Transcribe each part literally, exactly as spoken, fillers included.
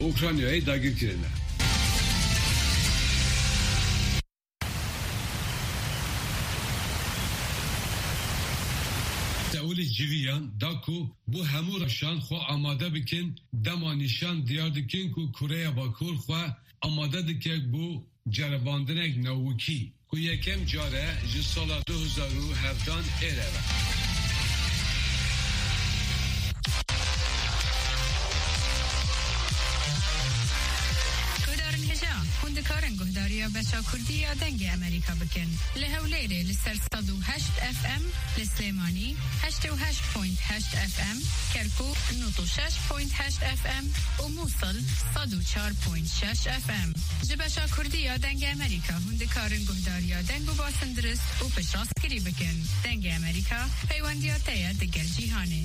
اوکراینیای داگیر کرده. دول جویان داکو بو همو رشان خو آماده بکن دمانیشان دیار دکن کو کره باکور خو آماده دکن بو جرباندنک نووکی کو یکم جاره جی سال دو هزار و هفده ایره هندکارن گهداریا بچا کردیا دنگ امریکا بکن لهولیره لسر صد و هشت اف ام لسلیمانی هشت و هشت پوینت هشت اف ام کرکوک نود و شش پوینت هشت اف ام و موصل صد و چهار پوینت شش اف ام جه بچا کردیا دنگ امریکا هندکارن گهداریا دنگ و باسندرست و پشراست کری بکن دنگ امریکا پیوندیا تیا دگر جیهانه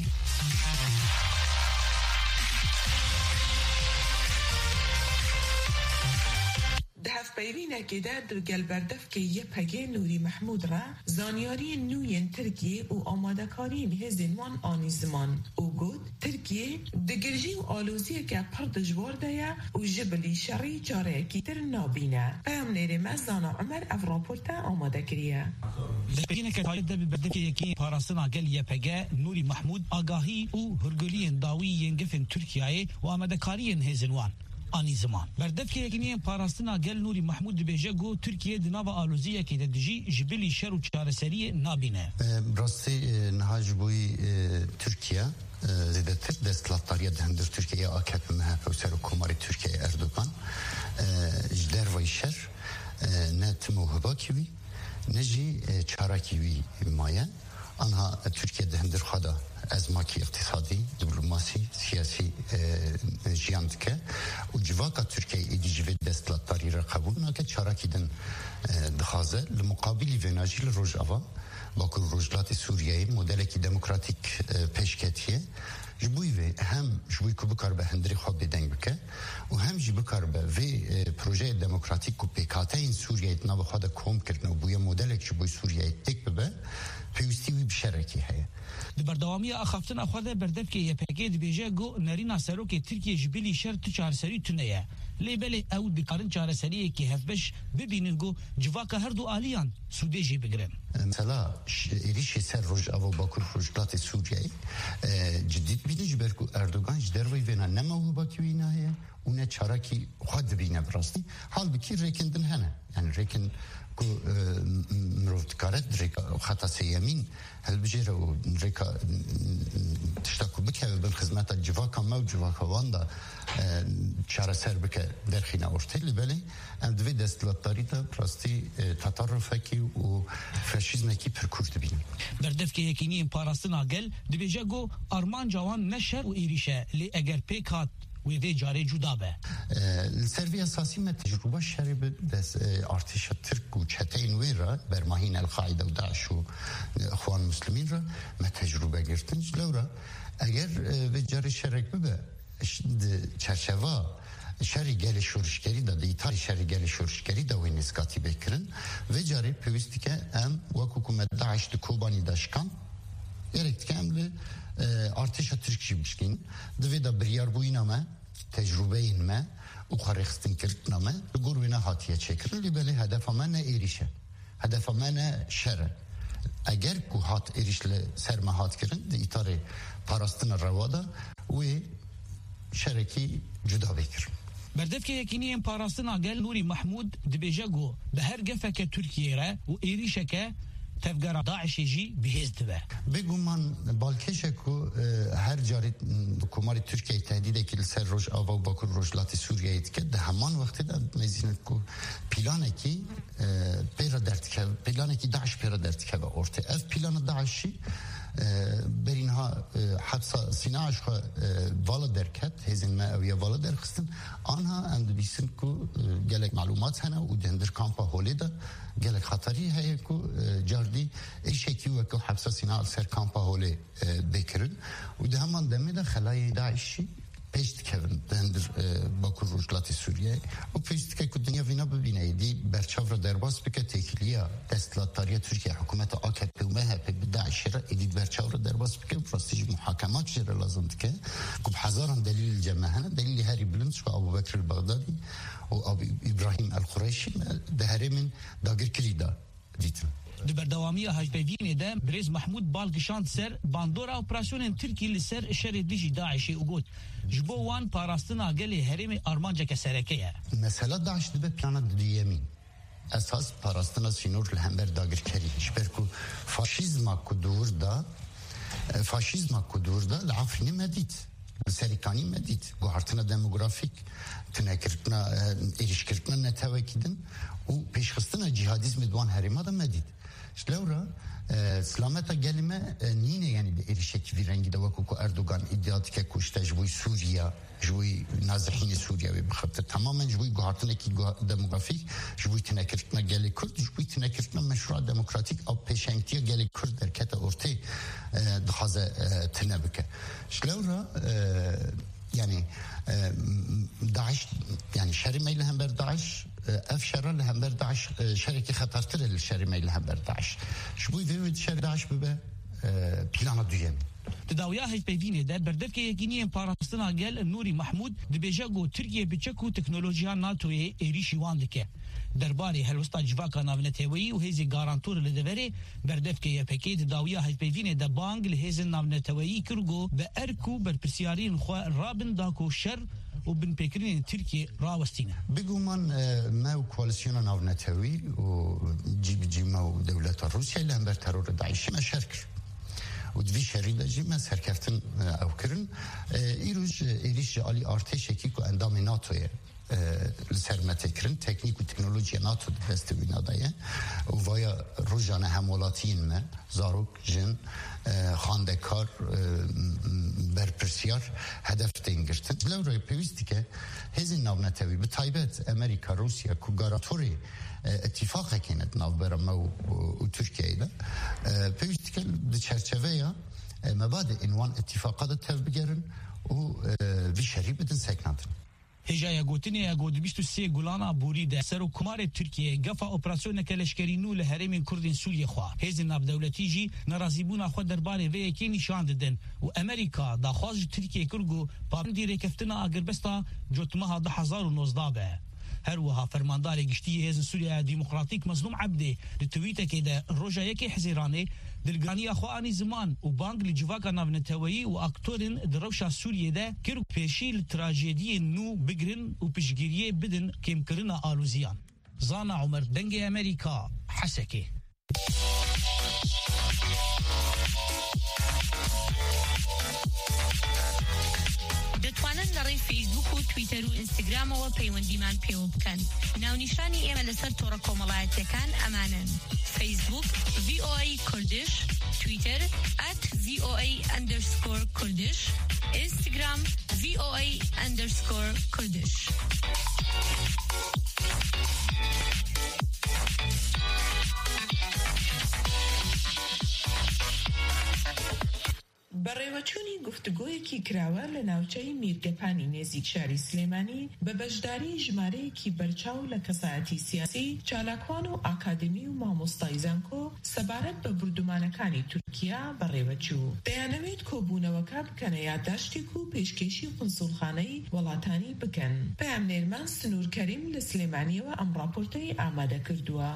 دهف بیرینه که در درگل بردف که یه پگه نوری محمود را زانیاری نوین ترکیه و آماده کاری به زمان آنی زمان او گود ترکیه دگرجی و آلوزیه که پر دجوارده یا و جبلی شری جاره کی تر نابینه قیم نیره مزدانا عمر افراپورتا آماده کریه دبینه که تایید دبی بردف یکی پاراستنا گل یه پگه نوری محمود آگاهی و هرگولین داوی ینگفن ترکیه و آماده کاری هزنوان آنی زمان بردف که یکنی پاراستنا گل نوری محمود بیجه گو ترکیه دناو آلوزیه که دجی جبلی شر و چارسری نابینه براستی نهاج بوی ترکیه زیادتر دستلاتاریه دهندر ترکیه آکپ مهپ و سر و کماری ترکیه اردوغان جدر وی شر نه تموهبا کیوی نجی چارا کیوی مایه آنها ترکیه دهندر خدا از ماکی اقتصادی، دیپلماسی، سیاسی جیان دکه و جواکا ترکیه ایدیجوی دستلاتاری را قبول نکه چارا کیدن دخازه لمقابلی وناجی لروج آوا باکر روجلات سوریه مدل کی دموکراتیک پیشکتیه جبوی و هم جبوی کو بکار به هندری خود بدنگ بکه و هم جبوی بکار به وی پروژه دموکراتیک کو پیکاته این سوریه ناب خود کوم کردن و بوی مدل کی جبوی سوریه تک به پیوستی وی بشرکی هه د بردوامی اخافتن اخواده بردف که یپگه دی بیجه گو نرینا سرو که ترکیه جبلی شرط چارسری تونه لیبل او دکارن چارسری که هفبش ببینن گو جواکا هر دو آلیان سوده جی بگرن مثلا ایریش سر روش او باکر روشلات سوریه جدید بینه جبر کو اردوغان جدر وی وینا نمو باکی وینا هه اونه چارکی خود بینه براستی حال بکی ریکندن هنه یعنی ریکن کو مروت کارت ریکا خطا سیمین هل بجیره و ریکا تشتاکو بکه بل خدمت جواکا مو جواکا واندا چاره سر بکه درخینا ارتلی بله ام دوی دستلاتداری دا پراستی تطرفکی و فاشیزمکی پرکورد بینیم بردف که یکینی پاراستنا گل دبیجه گو ارمان جوان نشر و ایریشه لی اگر پیکات ویده جاره جدا به سروی اساسی ما تجربه شریب دست ارتش ترک و چتین وی را برماهین القاعده و داعش و اخوان مسلمین را ما تجربه گرفتن جلو را اگر به جاره شرک ببه چرچوه شری گل شورشگری دا دیتاری شری گل شورشگری دا وی نسکاتی بکرن و جاره پیوستی که ام وکو کمت داعش دو کوبانی داشکان یرکت که ام لی ارتش ترکی بشکین دوی دا بریار بوینا ما تجربه این ما و خارخستن کردنا ما بگور وینا حاتیه چکرن لی بلی هدف ما نه ایریشه هدف ما نه شره اگر کو هات ایریش سرما هات کرن دی ایتار پاراستن روادا و شرکی جدا بکرن بردف که یکینی این پاراستن آگل نوری محمود دبیجه گو به هر گفه که ترکیه را و ایریشه که تفجر داعش جی بهزد به بگو من بالکشه کو هر جاری حکومت ترکیه تهدیده که سر روش آوا و باکر روشلات سوریه اید که ده همان وقتی ده میزینه کو پیلانه کی پیرا درد که پیلانه کی داعش پیرا درد که و ارته اف پیلان داعشی برینها حبس سیناعش خو والا درکت هزین ما اویه والا درخستن آنها اند بیسن کو گلک معلومات هنه و دهندر کامپا هولی ده گلک خطری هایی کو جاردی ایشه کیوه که حبس سیناع سر کامپا هولی بکرن و ده همان دمه ده خلای داعشی پیشت کردن دهندر باکر روشلات سوریه و پیشت که دنیا وینا ببینه دی برچاو را درباس بکه تکیلیا دستلاتاری ترکیه حکومت آکپ و مهپ داعش را ایدید برچاو را درباس بکه پراستیج محاکمات جره لازم که کب هزاران دلیل جمعه هنه دلیل هری بلند شو ابو بكر البغدادي وابو ابراهيم القريشي ده من داگر كريدا ديتم د بردوامی هجبیین ده بریز محمود بالگشاند سر باندورا اپراسیون ترکی لسر شر دیجی داعشی اوگود جبو وان پاراستنا گلی هرم ارمانجا کسرکه مثلا داعش دبه پلانا دیمین اساس پاراستنا سینور لهمبر داگر کری شبرکو فاشیزما کدور دا فاشیزما کدور دا العفرینی مدید سریکانی مدید گوهرتنا دموگرافیک تنکرتنا ایرشکرتنا نتوکیدن و پیشخستنا جهادیزم دوان هرما دا مدید شلورا سلامتا gelime nine yani de erişek bir rengi de vakuku Erdoğan iddiatı ki kuşta jvoy Suriye jvoy nazihin Suriye ve bxattır tamamen jvoy guhartındaki demografik jvoy tenekirtme geli Kürt jvoy tenekirtme meşru demokratik av peşengtiye geli Kürt derkete ortaya dhaze tenebike şlevra yani Daesh yani şerimeyle hem ber Daesh اف شر لهم بر داعش شركه خطرتر للشرمه لهم بر داعش شو يفيد شر داعش ببه بلان دویم تداویا هجبیین ده بردف که یکینی پاراستنا گل نوری محمود دبیجا گو ترکیه بچکو تکنولوژیا ناتوی ایریشی واندکه درباره هلوستا جواکا ناونتوی و هیزی گارانتور لدوره بردف که یپکی تداویا هجبیین ده بانگ لهیز ناونتوی کرگو به ارکو بر پرسیارین خو رابن داکو شر و بن پیکرین ترکیه راوستینه بگو من ما و کوالسیون ناونتوی و جیب جیما و دولت روسیه لهم بر ترور داعش ما شرکر و دوی شریده جیمه سرکفتن او کرن ایروز ایریش عالی ارتش کی که اندام ناتویه سرمته کرن تکنیک و تکنولوژی ناتو دست بینادایه و ویا روزان همولاتین ما زاروک جن خاندکار برپرسیار هدف تینگرتن بلو روی پیوستی که هزین ناونتوی به تایبت امریکا روسیا که گارانتوری اتفاق کنند ناو برما و ترکیه ده پیوستی که ده چرچوه یا مبادئ انوان اتفاقات تف بگرن و وی شری بدن سکناتن هجایا گوتنی اگود بیست و سه گولانا بوری ده سر و کمار ترکیه گفا اپراسیون کلشکری نو لهرم کردین سوریه خوا هیز ناب دولتی جی نرازیبونا خود درباره وی کی نشان دادن و امریکا دا خواج ترکیه کرگو پابندی رکفتنا اگربستا جوتمها ده هزار و نوزده به هر وها فرماندار گشتی هیز سوریه ديمقراطيك مظلوم عبده لتويته كده روجا يكي حزيراني دلغاني اخواني زمان و بانك لجواكا نافنتوي و اكتورن دروشا سوريا ده كيرو بيشي التراجيدي نو بگرن و بشگيريه بدن كيم كرنا آلوزيان زانا عمر دنگي امريكا حسكي دەتوانن لەڕێی فیسبوک و تویتەر و ئینستاگرامەوە پەیوەندیمان پێوە بکەن. ناونیشانی ئێمە لەسەر تۆڕە کۆمەڵایەتیەکان ئەمانن: فیسبوک وی او ای کوردش، تویتەر ئەت وی او ای ئەندەرسکۆر کوردش، ئینستاگرام وی او ای ئەندەرسکۆر کوردش. بەڕێوەچوونی گفتوگۆیەکی کراوە لە ناوچەی میرگەپانی نێزیک شاری سلێمانی بە بەشداری ژمارەیەکی بەرچاو لە کەسایەتی سیاسی، چالاکوان و ئاکادمی و مامۆستای زانکۆ سەبارەت بە بردومانەکانی تورکیا بەڕێوەچوو. دەیانەوێت کۆبوونەوەکە بکەنە یادداشتێک و پێشکەشی قونسوڵخانەی وڵاتانی بکەن. پەیامنێرمان سنوور کەریم لە سلێمانیەوە ئەم ڕاپۆرتەی ئامادە کردووە.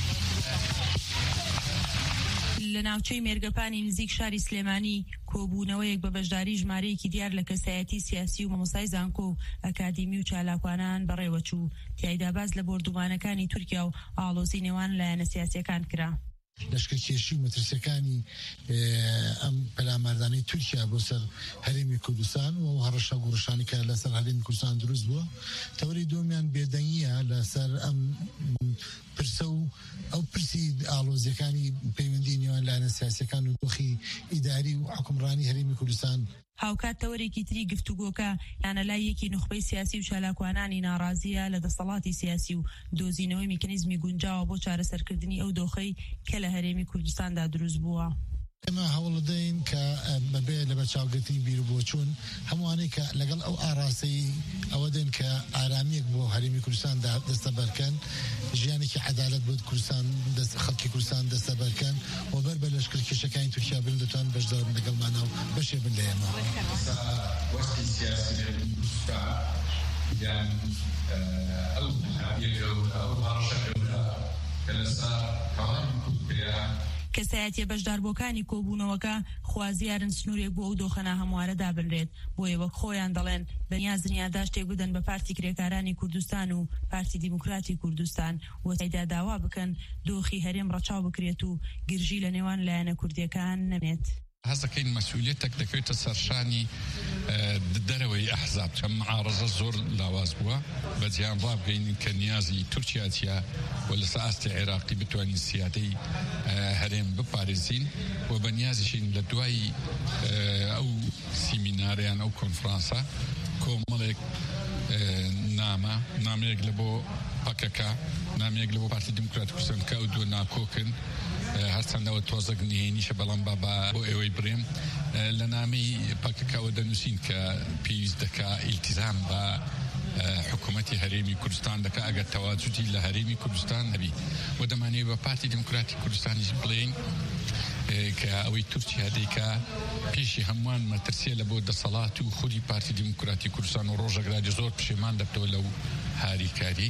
لە ناوچەی مێرگەپانی نزیک شاری سلێمانی کۆبوونەوەیەک بە بەشداری ژمارەیەکی دیار لە کەسایەتی سیاسی و مامۆستای زانکۆ و ئەکادیمی و چالاکوانان بەڕێوەچوو. تیایدا باز لە بردومانەکانی تورکیا و ئاڵۆزی نێوان لایەنە سیاسیەکان کرا. لەشکرکێشی و مەترسیەکانی ئەم پەلاماردانەی تورکیا بۆ سەر هەرێمی کوردستان و هەڕەشە گوڕشانی کە لەسەر هەرێمی کوردستان دروست بووە. تەوەری دومیان بێدەنگیە لەسەر ئەم پرسە و ئەو پرسی ئاڵۆزیەکانی پەیوەندی نێوان لایەنە سیاسیەکان و دۆخی ئیداری و حکومڕانی هەرێمی کوردستان. هاوکات تەوەرێکی تری گفتوگۆکە یانە لای یەکی نخبەی سیاسی و چالاکوانانی ناڕازیە لە دەسەڵاتی سیاسی و دۆزینەوەی میکانیزمی گونجاوە بۆ چارەسەرکردنی ئەو دۆخەی کە لە هەرێمی کوردستاندا دروست بووە. ئێمە هەوڵ دەین کە بەبێ لە بەرچاوگرتنی بیر و بۆچوون هەمووانەی کە لەگەڵ ئەو ئاراستەی ئەوە دێن کە ئارامیەک بۆ هەرێمی کوردستاندا دەستە بەرکەن، ژیانێکی عەدالەت بۆ کوردستان خەڵکی کوردستان دەستە بەرکەن و بەر بە لەشکرکێشەکانی تورکیا بن دەتوان بەشدار بن لەگەڵمانە و بەشێ بن لە ئێمە. يعني أو أو هرشة كلسا كمان كوكيا کەسایەتیە بەشداربووەکانی کۆبوونەوەکە خوازیارن سنوورێک بۆ ئەو دۆخەنە هەموارە دابنرێت بۆیە وەک خۆیان دەڵێن بەنیازن یادداشتێک بدەن بە پارتی کرێکارانی کوردستان و پارتی دیموکراتی کوردستان و تایدا داوا بکەن دۆخی هەرێم ڕەچاو بکرێت و گرژی لە نێوان لایەنە کوردیەکان نەمێت. هەزەکەین مەسئولیەتێک دەکەوێتە سەرشانی دەرەوەی ئەحزاب چەند معارەزە زۆر لاواز بووە بەجیان ڕابگەین کە نیازی تورکیاتیە و لەسەر ئاستی عێراقی بتوانین سیادەی هەرێم بپارێزین و بە نیازیشین لە دوای ئەو سیمیناریان ئەو کۆنفرانسە کۆمەڵێک نامە نامەیەک لە بۆ پەکەکە نامەیەک لە بۆ پارتی دیموکراتی کوردستان کە ئەو دوو ناکۆکن هەرچەندەوە تۆزەک نهێنیشە بەڵام بابا بۆ ئێوەی برێم لە نامەی پەکەکەوە دەنووسین کە پێویست دەکا ئیلتیزام بە حکوومەتی هەرێمی کوردستان دەکا ئەگەر تەواجودی لە هەرێمی کوردستان هەبی و دەمانەوێت بە پارتی دیموکراتی کوردستانیش بڵێین کە ئەوەی تورکیا دەیکا پێشی هەمووان مەترسیە لە بۆ دەسەڵات و خودی پارتی دیموکراتی کوردستان و ڕۆژەگرانی زۆر پشێمان دەبتەوە لەو هاریکاری.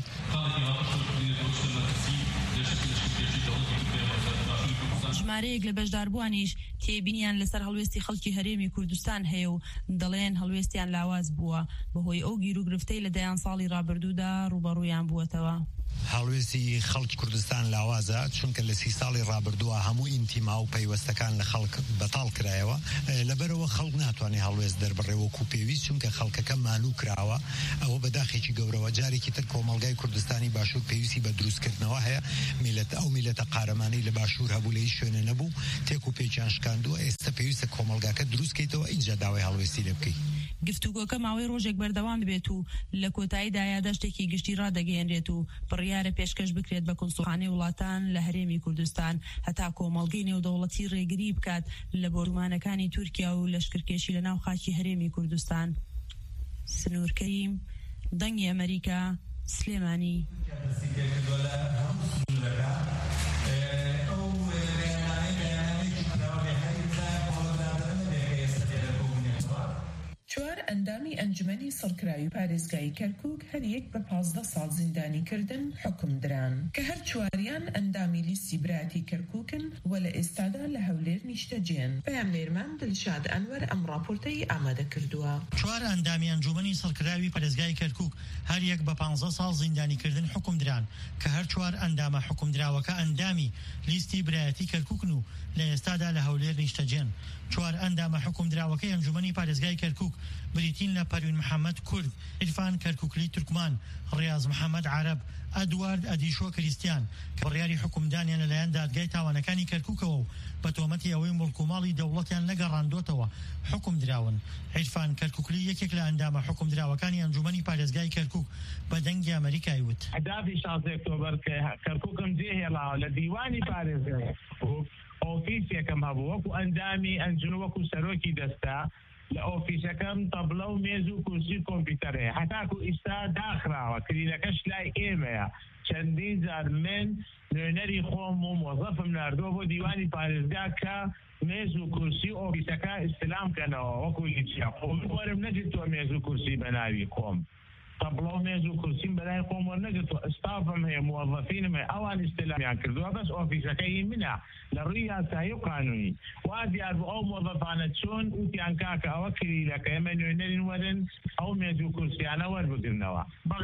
ژمارەیەک لە بەشداربووانیش تێبینیان لەسەر هەڵوێستی خەڵکی هەرێمی کوردستان هەیە و دەڵێن هەڵوێستیان لاواز بووە بەهۆی ئەو گیر و گرفتەی لە دەیان ساڵی ڕابردوودا ڕوبەڕوویان بووەتەوە. هەڵوێستی خەڵکی کوردستان لاوازە چونکە لە سی ساڵی ڕابردووە هەموو ئینتیما و پەیوەستەکان لە خەڵک بەتاڵ کرایەوە لەبەرەوە خەڵک ناتوانێت هەڵوێست دەربڕێوەکو پێویست چونکە خەڵکەکە مانوو کراوە ئەوە بەداخێکی گەورەوە جارێکی تر کۆمەڵگای کوردستانی باشوور پێویستی بە دروستکردنەوە هەیە میلەت ئەو میلەتە قارەمانەی لە باشوور هەبوو لە هیچ شوێنە نەبوو تێک و پێچیان شکاندووە ئێستا پێویستە کۆمەڵگاکە دروستکەیتەوە اینجا داوای هەڵوێستی لێ بکەیت. گفتوگۆکە ماوەی ڕۆژێک بەردەوام دەبێت و لە کۆتاییدا یادداشتێکی گشتی ڕادەگەیەنرێت و بڕیارە پێشکەش بکرێت بە کۆنسوڵخانەی وڵاتان لە هەرێمی کوردستان هەتا کۆمەڵگەی نێودەوڵەتی ڕێگری بکات لە بۆرومانەکانی تورکیا و لەشکرکێشی لە ناو خاکی هەرێمی کوردستان. سنوور کەریم، دەنگی ئەمریکا، سلێمانی. چوار ئەندامی ئەنجومەنی سەڵکراوی پارێزگای کەرکووک هەر یەک بە پازدە ساڵ زیندانیکردن حکم دران کە هەر چواریان ئەندامی لیستی براتی کەرکووکن و لە ئێستادا لە هەولێر نیشتەجێن. پەیامنێرمان دڵشاد ئەنوەر ئەم ڕاپۆرتەی ئامادە کردووە. چوار ئەندامی ئەنجومەنی سەڵکراوی پارێزگای کەرکووک هەر یەک بە پانزدە ساڵ زیندانیکردن حکم دران کە هەر چوار ئەندامە حکم دراوەکە ئەندامی لیستی برایەتی کەرکووکن و لە ئێستادا لە هەولێر نیشتەجێن. چوار ئەندامە حکم دراوەکەی ئەنجومەنی پارێزگای کەرکووک بریتین لە پەروین محەممەد کورد، عرفان کەرکووکلی تورکمان، ڕیاز محەممەد عەرەب، ئەدوارد ئەدیشۆ کریستیان کە بڕیاری حکومدانیان لەلایەن دادگای تاوانەکانی کەرکووکەوە و بە تۆمەتی ئەوەی مڵکوماڵی دەوڵەتیان نەگەڕاندۆتەوە حکم دراون. عرفان کەرکووکلی یەکێک لە ئەندامە حکم دراوەکانی ئەنجومەنی پارێزگای کەرکووک بە دەنگی ئەمریکای وت هەدافی شانزە ئۆکتۆبەر کە کەرکووکم جێهێڵاوە لە دیوانی پارێزگای ئۆفیسێکم هەبوو وەکو ئەندامی ئەنجوم وەکو سەرۆکی دەستا لە ئۆفیسەکەم تەبلە و مێز و کورسی کۆمپیوتەر هەیە هەتاکو ئیستا داخراوە کلیلەکەش لای ئێمەیە چەندین جار من نوێنەری خۆم و مۆزەفم ناردووە بۆ دیوانی پارێزگا کە مێز و کورسی ئۆفیسەکە ئیستلام کەنەوە وەکو لیچیا خۆم وەرم نەگرت تۆ مێز و کورسی بە ناوی خۆم تەبلە و مێز و کورسیم بەلای خۆم وەرنەگرتووە ئستافم هەیە موظفینم هەیە ئەوان ئیستلامیان کردووە بەس ئۆفیسەکەی منە لە ڕووی یاسایی و قانونی وا دیار بۆ ئەو موظفانە چۆن وتیان کاکە ئەوە کلیلەکە ئێمە نوێنەرین وەرن ئەو مێز و کورسیانە وەربگرنەوە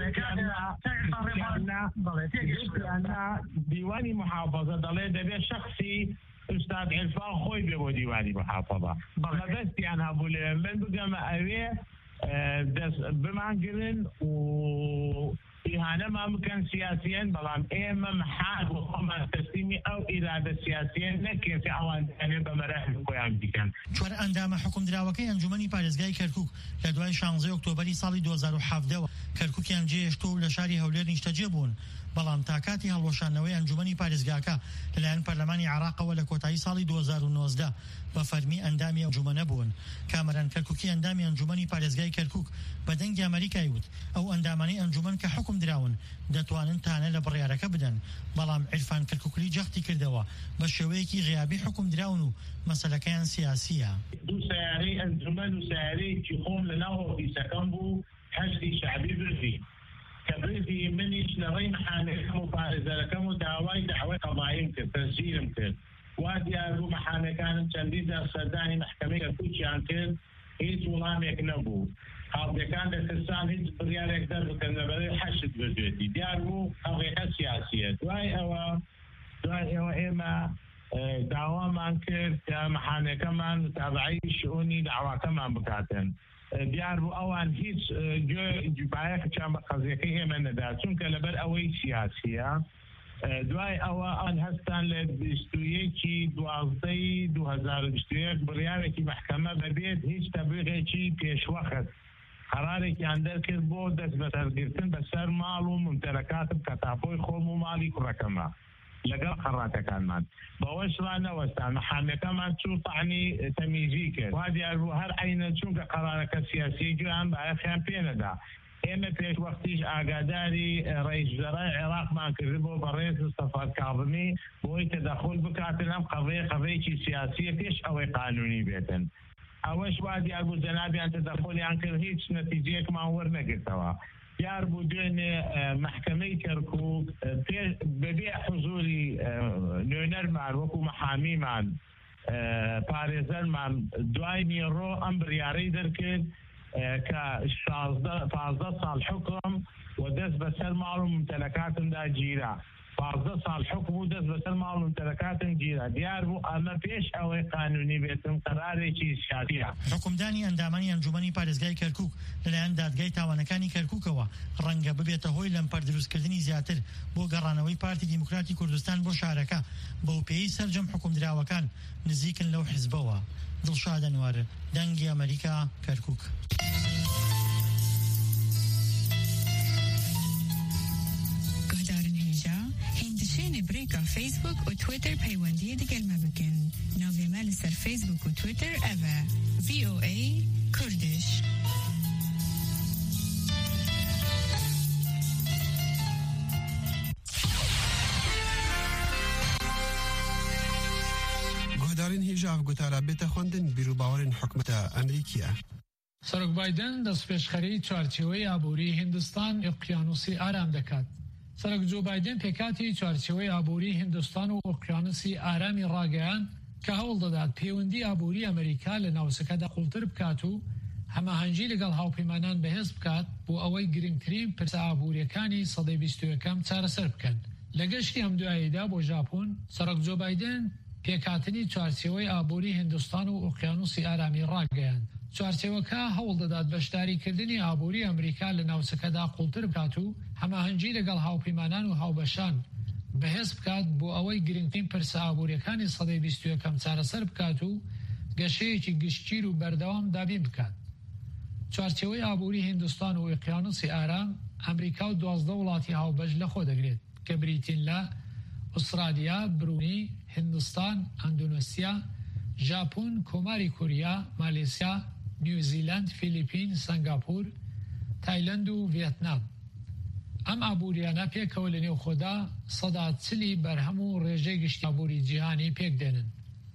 دیوانی محافظە دەڵێ دەبێت شخصی ئوستاد عرفان خۆی بێ بۆ دیوانی محافظە بەڵەدەستیان هەبوو لێ من بگەمە ئەوێ دەست بمانگرن و ئیهانەمان بکەن سیاسیەن بەڵام ئێمە محال بۆ خۆمان تەسلیمی ئەو ئیرادە سیاسیەن نەکرێت کە ئەوان دەنێت بە مەراحل خۆیان بیکەن. چوار ئەندامە حکم دراوەکەی ئەنجومەنی پارێزگای کەرکووک لە دوای شانزەی ئۆکتۆبەری ساڵی دوو هەزار و حەڤدەوە کەرکووکیان جێهێشتۆ و لە شاری هەولێر نیشتەجێ بوون بەڵام تاکاتی هەڵوەشانەوەی ئەنجومەنی پارێزگاکە لەلایەن پەرلەمانی عێراقەوە لە کۆتایی ساڵی دوو هەزار و نۆزدە بە فەرمی ئەندامی ئەنجومەنە بوون. کامەران کەرکووکی ئەندامی ئەنجومەنی پارێزگای کەرکووک بە دەنگی ئەمریکای وت ئەو ئەندامانەی ئەنجومەن کە حکم دراون دەتوانن تانە لە بڕیارەکە بدەن بەڵام عرفان کەرکووکلی جەختی کردەوە بە شێوەیەکی غیابی حکم دراون و مەسەلەکەیان سیاسیە. دوو سیارەی ئەنجومەن و سیارەیەکی خۆم لەناو ئۆفیسەکەم بوو حشدی شعبی بردی کە بردی منیش لەڕێی محامەکەم و پارێزەرەکەم و داوای دعوای قەضاییم کرد تەسجیلم کرد وا دیار بوو محامەکانم چەندی جار سەردانی محکەمەی کەرکووکیان کرد هیچ وەڵامێک نەبوو هاوڵێکان دەترسان هیچ بڕیارێک دەربکەن لەبەرەوەی حەشت بردوێتی دیار بوو هەڵێقە سیاسیە دوای ئەوە دوای ئێوە ئێمە داوامان کرد کە محامەکەمان تابعی شئونی داواکەمان بکاتن دیار بوو ئەوان هیچ گوێبایەکیان بە قەزیەکەی ئێمە نەدا چونکە لەبەر ئەوەی سیاسیە دوای ئەوە ئەن هەستان لە بیست و یەکی دوازدەی دوو هەزار و بیست و یەک بڕیارێکی محکەمە بەبێت هیچ تەبلیغێکی پێشوەخت قەرارێکیان دەرکرد بۆ دەست بەسەرگرتن بەسەر ماڵ و ممتەلەکاتم کە تاپۆی خۆم و ماڵی کوڕەکەمە لەگەڵ خەڕاتەکانمان بەوەش ڕانەوەستان محامەکەمان چوو تەعنی تەمیزی کرد وا دیار بوو هەر عینە چونکە قەرارەکە سیاسی گویان بایەخیان پێ نەدا ئێمە پێش وەختیش ئاگاداری ڕئیسوزەرای عێراقمان کرد بۆ بەڕێز مستەفا کاظمی بۆی تەدەخل بکاتن ئەم قەضەیە قەضەیەکی سیاسیە پێش ئەوەی قانونی بێتن ئەوەش وا دیار بوو جەنابیان تەدەخلیان کرد هیچ نەتیجەیەکمان وەرنەگرتەوە دیار بوو دوێنێ محکەمەی کەرکووک بەبێ حوزوری نوێنەرمان وەکو محامیمان پارێزەرمان دوای نیڕۆ ئەم بڕیارەی دەرکرد کە پازدە ساڵ حکم و دەست بەسەر ماڵ و ممتەلەکاتمدا گیرا پازدە ساڵ حکم و دەست بەسەر ماڵ و ممتەلەکاتم گیرا دیار بوو ئەمە پێش ئەوەی قانونی بێتم قەرارێکی سیاسیە حکومدانی ئەندامانی ئەنجومەنی پارێزگای کەرکووک لەلایەن دادگای تاوانەکانی کەرکووکەوە ڕەنگە ببێتە هۆی لەمپەر دروستکردنی زیاتر بۆ گەڕانەوەی پارتی دیموکراتی کوردستان بۆ شارەکە بەو پێی سەرجەم حکومدراوەکان نزیکن لەو حیزبەوە دڵشاد ئەنوار دەنگی ئەمریکا کەرکووک بريكا فيسبوك و تويتر پەیوەندی دگەلمە بکەن ناوێمە لەسەر فیسبوک و تویتر ئەڤە ڤی ئۆ ئەی کوردش گۆدارین هێژاف گوتارە بێتە خوێندن بیرروباوەرین حکومەتە ئەمریکیە سەرۆک بایدن دەست پێشخەری چوارچێوەی ئابووری هیندستان ئۆقیانوسی ئارام دەکات سەرۆک جو بایدن پێکاتی چوارچێوەی ئابووری هیندستان و ئۆقیانوسی ئارامی ڕاگەیان کە هەوڵ دەدات پەیوەندی ئابووری ئەمریکا لە ناوچەکەدا قوڵتر بکات و هەماهەنگی لەگەڵ هاوپەیمانان بەهێز بکات بۆ ئەوەی گرنگترین پرسە ئابووریەکانی سەدەی بیست و یەکەم چارەسەر بکەن لە گەشتی ئەم دواییدا بۆ ژاپۆن سەرۆک جو بایدن پێکاتنی چوارچێوەی ئابووری هیندستان و ئۆقیانوسی ئارامی ڕاگەیان چوارچێوەکە هەوڵ دەدات بەشداریکردنی ئابووری ئەمریکا لە ناوچەکەدا قوڵتر بکات و هەماهەنگی لەگەڵ هاوپەیمانان و هاوبەشان بەهێز بکات بۆ ئەوەی گرنگترین پرسە ئابووریەکانی سەدەی بیست و یەکەم چارەسەر بکات و گەشەیەکی گشتگیر و بەردەوام دابین بکات. چوارچێوەی ئابووری هیندستان و ئۆقیانوسی ئارام ئەمریکا و دوازدە وڵاتی هاوبەش لەخۆ دەگرێت کە بریتین لە ئوسترالیا، برونی، هیندستان، ئەندونەسیا، ژاپۆن، کۆماری کوریا، مالیسیا، نیوزیلند، فیلیپین، سنگاپور، تایلند و ڤیەتنام. ئەم ئابووریانە پێکەوە لە نێو خۆدا سەدا چلی بەرهەم و ڕێژەی گشتی ئابووری جیهانی پێک دێنن.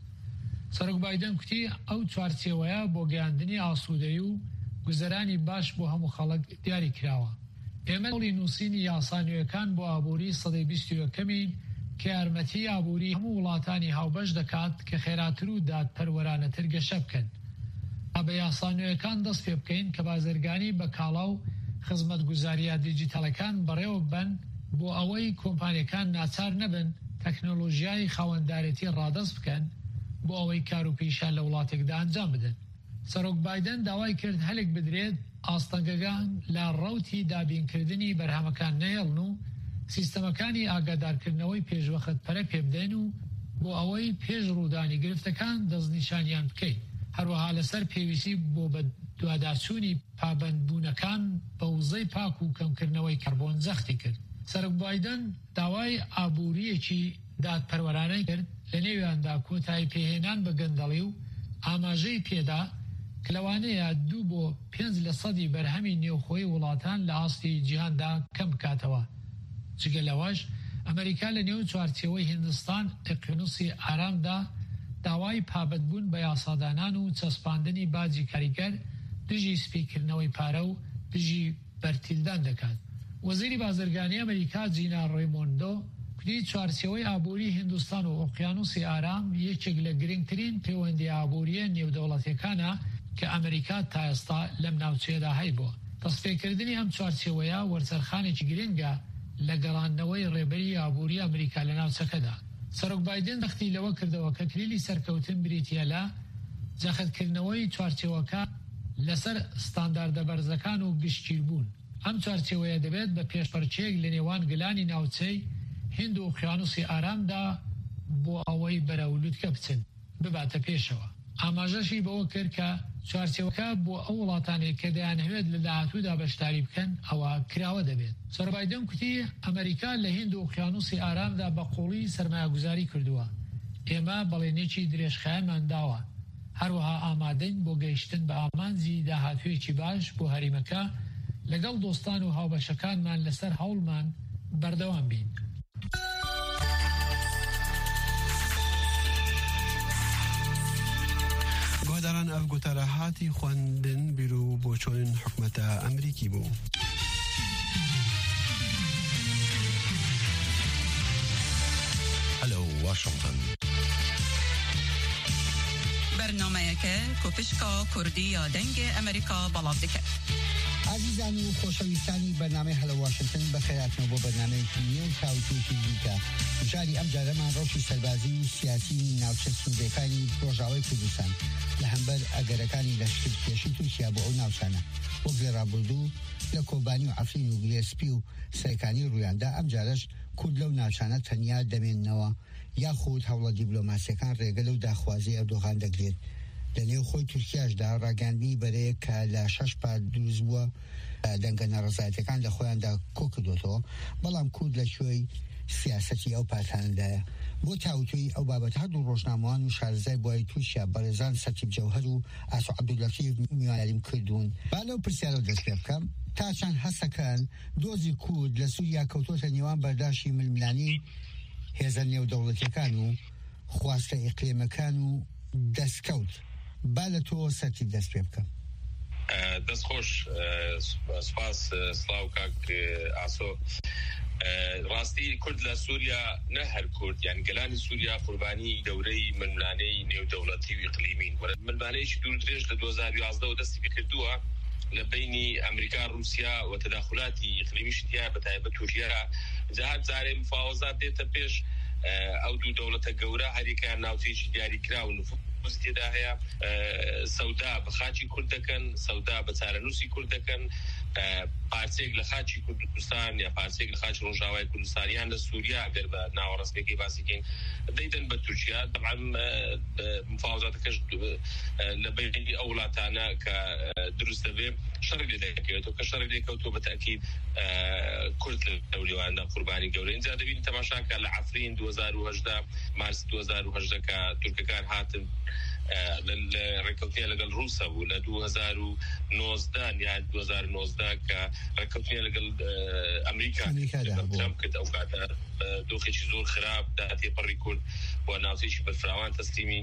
سەرۆک بایدن کوتی ئەو چوارچێوەیە بۆ گەیاندنی ئاسوودەیی و گوزەرانی باش بۆ هەموو خەڵک دیاری کراوە. ئێمە دڵی نووسینی یاسانویەکان بۆ ئابووری سەدەی بیست و یەکەمین کە یارمەتی ئابووری هەموو وڵاتانی هاوبەش دەکات کە خێراتر و دادپەروەرانەتر گەشە بکەن. بە یاسانویەکان دەست پێ بکەین کە بازرگانی بە کاڵا و خزمەت گوزاریە دیجیتاڵەکان بەڕێوە بن بۆ ئەوەی کۆمپانیەکان ناچار نەبن تەکنۆلۆژیای خاوەندارێتی ڕادەست بکەن بۆ ئەوەی کار و پیشان لە وڵاتێکدا ئەنجام بدەن. سەرۆک بایدن داوای کرد هەلێک بدرێت ئاستەنگەکان لە ڕەوتی دابینکردنی بەرهەمەکان نەهێڵن و سیستەمەکانی ئاگادارکردنەوەی پێشوەخت پەرە پێ بدەن و بۆ ئەوەی پێش ڕوودانی گرفتەکان دەستنیشانیان بکەین. هەروەها لەسەر پێویستی بۆ بە دواداچوونی پابەندبوونەکان بە وزەی پاک و کەمکردنەوەی کەربۆن زەختی کرد. سەرۆک بایدن داوای ئابووریەکی دادپەروەرانەی کرد لە نێویاندا کۆتایی پێهێنان بە گەندەڵی و ئاماژەی پێدا کە لەوانەیە دوو بۆ پێنج لە سەدی بەرهەمی نێوخۆی وڵاتان لە ئاستی جیهاندا کەم بکاتەوە. جگە لەوەش ئەمریکا لە نێو چوارچێوەی هیندستان ئۆقیانوسی ئارامدا داوای پابەتبوون بە یاسادانان و چەسپاندنی باجی کاریگەر دژی سپیکردنەوەی پارە و بژی بەرتیلدان دەکات. وەزیری بازرگانی ئەمریکا جینا ڕێمۆندۆ پلی چوارچێوەی ئابووری هیندستان و ئۆقیانوسی ئارام یەکێک لە گرنگترین پەیوەندی ئابووریە نێودەوڵەتیەکانە کە ئەمریکا تا ئێستا لەم ناوچەیەدا هەیبووە. دەستپێکردنی ئەم چوارچێوەیە وەرچەرخانێکی گرنگە لە گەڕاندنەوەی ڕێبەری ئابووری ئەمریکا لە ناوچەکەدا. سەرۆک بایدن دەختی لەوە کردەوە کە کلیلی سەرکەوتن بریتیە لە جەختکردنەوەی چوارچێوەکە لەسەر ستانداردە بەرزەکان و گشتگیربوون. ئەم چوارچێوەیە دەبێت بە پێشپەرچەیەک لە نێوان گلانی ناوچەی هند و ئۆقیانوسی ئارامدا بۆ ئەوەی بەرەولووتکە بچن بباتە پێشەوە. ئاماژەشی بەوە کرد کە چوارچێوەکە بۆ ئەو وڵاتانێک کە دەیانەوێت لە داهاتوودا بەشداری بکەن ئەوە کراوە دەبێت. سەرۆک بایدن کوتی ئەمریکا لە هند و ئۆقیانوسی ئارامدا بە قوڵی سەرمایه‌گوزاری کردووە. ئێمە بەڵێنێکی درێژخایەنمان داوە. هەروەها ئامادەین بۆ گەیشتن بە ئامانجی داهاتوویەکی باش بۆ هەریمەکە لەگەڵ دۆستان و هاوبەشەکانمان لەسەر هەوڵمان بەردەوام بین. گۆداران ئەف گوتارە هاتی خوێندن بیر و بۆ چۆن حکومەتە ئەمریکی بوو. هەلو واشنگتن بەرنامەیەکە کۆپشکا کوردی یا دەنگی ئەمریکا بەڵاو دەکات. عزیزانی و خۆشەویستانی بەرنامەی هەلو واشنگتن بەخێرهاتنەوە بۆ بەرنامەیەکی نوێ و تاوتوێکی دیکە. ژاری ئەم جارەمان ڕۆژی سەربازی و سیاسی ناوچە سوودەکانی ڕۆژاوای کوردستان لە هەمبەر ئەگەرەکانی لەشکردکێشی تورکیا بۆ ئەو ناوچانە وەک لە ڕابردوو لە کۆبانی و عەفرین و گلێسپی و سەرەکانی ڕوویاندا. ئەم جارەش کورد لەو ناوچانە تەنیا دەمێننەوە یاخود هەوڵە دیبلۆماسیەکان ڕێگە لەو داخوازی ئەردۆغان دەگرێت. لە نێو خۆی تورکیاشدا ڕاگەاندنی بەرەیە کە لە شەش پات دروست بووە دەنگە نەڕەزایەتەکان لە خۆیاندا کۆ کردوتەوە، بەڵام کورد لە شوێی سیاسەتی ئەو پاتانەدایە. بۆ تاوتوی ئەو بابەت هەردوو ڕۆژنامەوان و شارەزای بۆی تورکیا بەڕێزان سەتیب جەوهەر و ئاسۆ عەبدولەتیف میوانیاریم کردوون. با لەو پرسیارە دەست پێ بکەم تا چەند هەستەکان دۆزی کورد لە سووریا کەوتۆتە نێوان بەرداشتی ململانی هێزە نێودەوڵەتیەکان و خواستە ئیقلیمەکان و دەستکەوت. با لە تۆ سەتی دەست پێ بکەم. دەست خۆش، سپاس، سڵاو کاک ئاسۆ. ڕاستی کورد لە سووریا نە هەر کورد، یان گەلانی سووریا قوربانی گەورەی ململانەی نێودەوڵەتی و ئیقلیمین. ململانەیەکی دوور درێژ لە دوو هەزار و یازدە دەستی پێکردووە لە بینی ئەمریکا، رووسیا و تەداخلاتی ئیقلیمیشتیا بەتایبەت تورکیا. جاهات جارێ مفاوەزات دێتە پێش ئەو دوو دەوڵەتە گەورە هەریەکیان ناوچەیەکی دیاریکراون و تێدا هەیە. سەودا بە خاچی کورد دەکەن، سەودا بە چارەنووسی کورد دەکەن، پارچێک لە خاچی کوردستان یا پارچێک لە خاچ ڕۆژاوای کوردستانیان لە سووریا ئەگەر بە ناوەڕاستپێکی باسیکەین دەیدەن بە تورکیا. طبعا مفاوەزاتەکەش لە بینی ئەو وڵاتانە کە دروست دەبێ شەڕی لێ دەکەوێتەوە کە شەڕی لێکەوتووە بە تەئکید کورد لەو لێواندا قوربانی گەورە. اینجا دەبین تەماشاکە لە عەفرین دوو هەزار و هەژدە مارس دوو هەزار و هەژدە کە تورکەکان هاتن لە ڕێکەوتنیە لەگەڵ رووسە بوو لە دوو هەزار و نۆزدە یا دوو هەزار و نۆزدە کە ڕێکەوتنیە لەگەڵ ئەمریکا ترامپ کرد. ئەو کاتە دۆخێکی زۆر خراپ داهاتێ پەڕی کورد بۆ ناوچەیەکی بەرفراوان تەسلیمی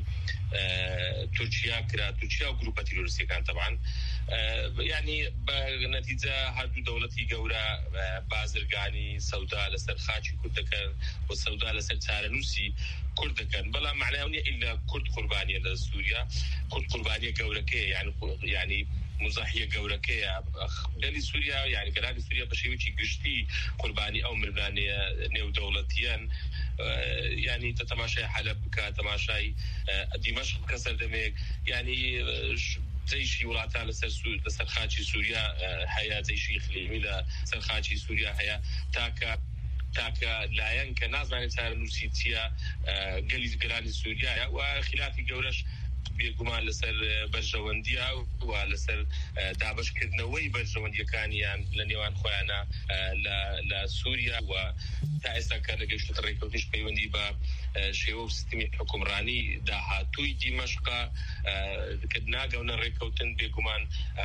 تورکیا کرا، تورکیا و گروپە تیرۆریستیەکان. طبعا یعنی بە نەتیجە هەردوو دەوڵەتی گەورە بازرگانی سەودا لەسەر خاچی کورد دەکەن و سەودا لەسەر چارەنووسی کورد دەکەن. بەڵام معناو نییە ئیلا کورد قوربانیە لە سووریا، کورد قوربانیە گەورەکەیە، یعنی یعنی مزاحیە گەورەکەیە گەلی سووریا، یعنی گەلانی سووریا بە شێوەیەکی گشتی قوربانی ئەو ململانەیە نێودەوڵەتیان. یعنی تە تەماشای حەلەب بکە، تەماشای دیمەشق بکە سەردەمێک، یعنی جەیشی وڵاتان لەسەر لەسەر خاچی سووریا هەیە، جەیشی ئیقلیمی لەسەر خاچی سووریا هەیە، تاکە تاکە لایەن کە نازانێت چارەنووسی چییە گەلی گەلانی سووریایە و خلافی گەورەش بێگومان لەسەر بەرژەوەندیە و لەسەر دابشکردنەوەی بەرژەوەندیەکانیان لە نێوان خۆیانە لە سووریا و تا ئێستا کە لەگەشتە ڕێکەوتنیش پەیوەندی بە شێوە و سیستمی حکومڕانی داهاتووی دیمەشقە کە ناگەونە ڕێکەوتن بێگومان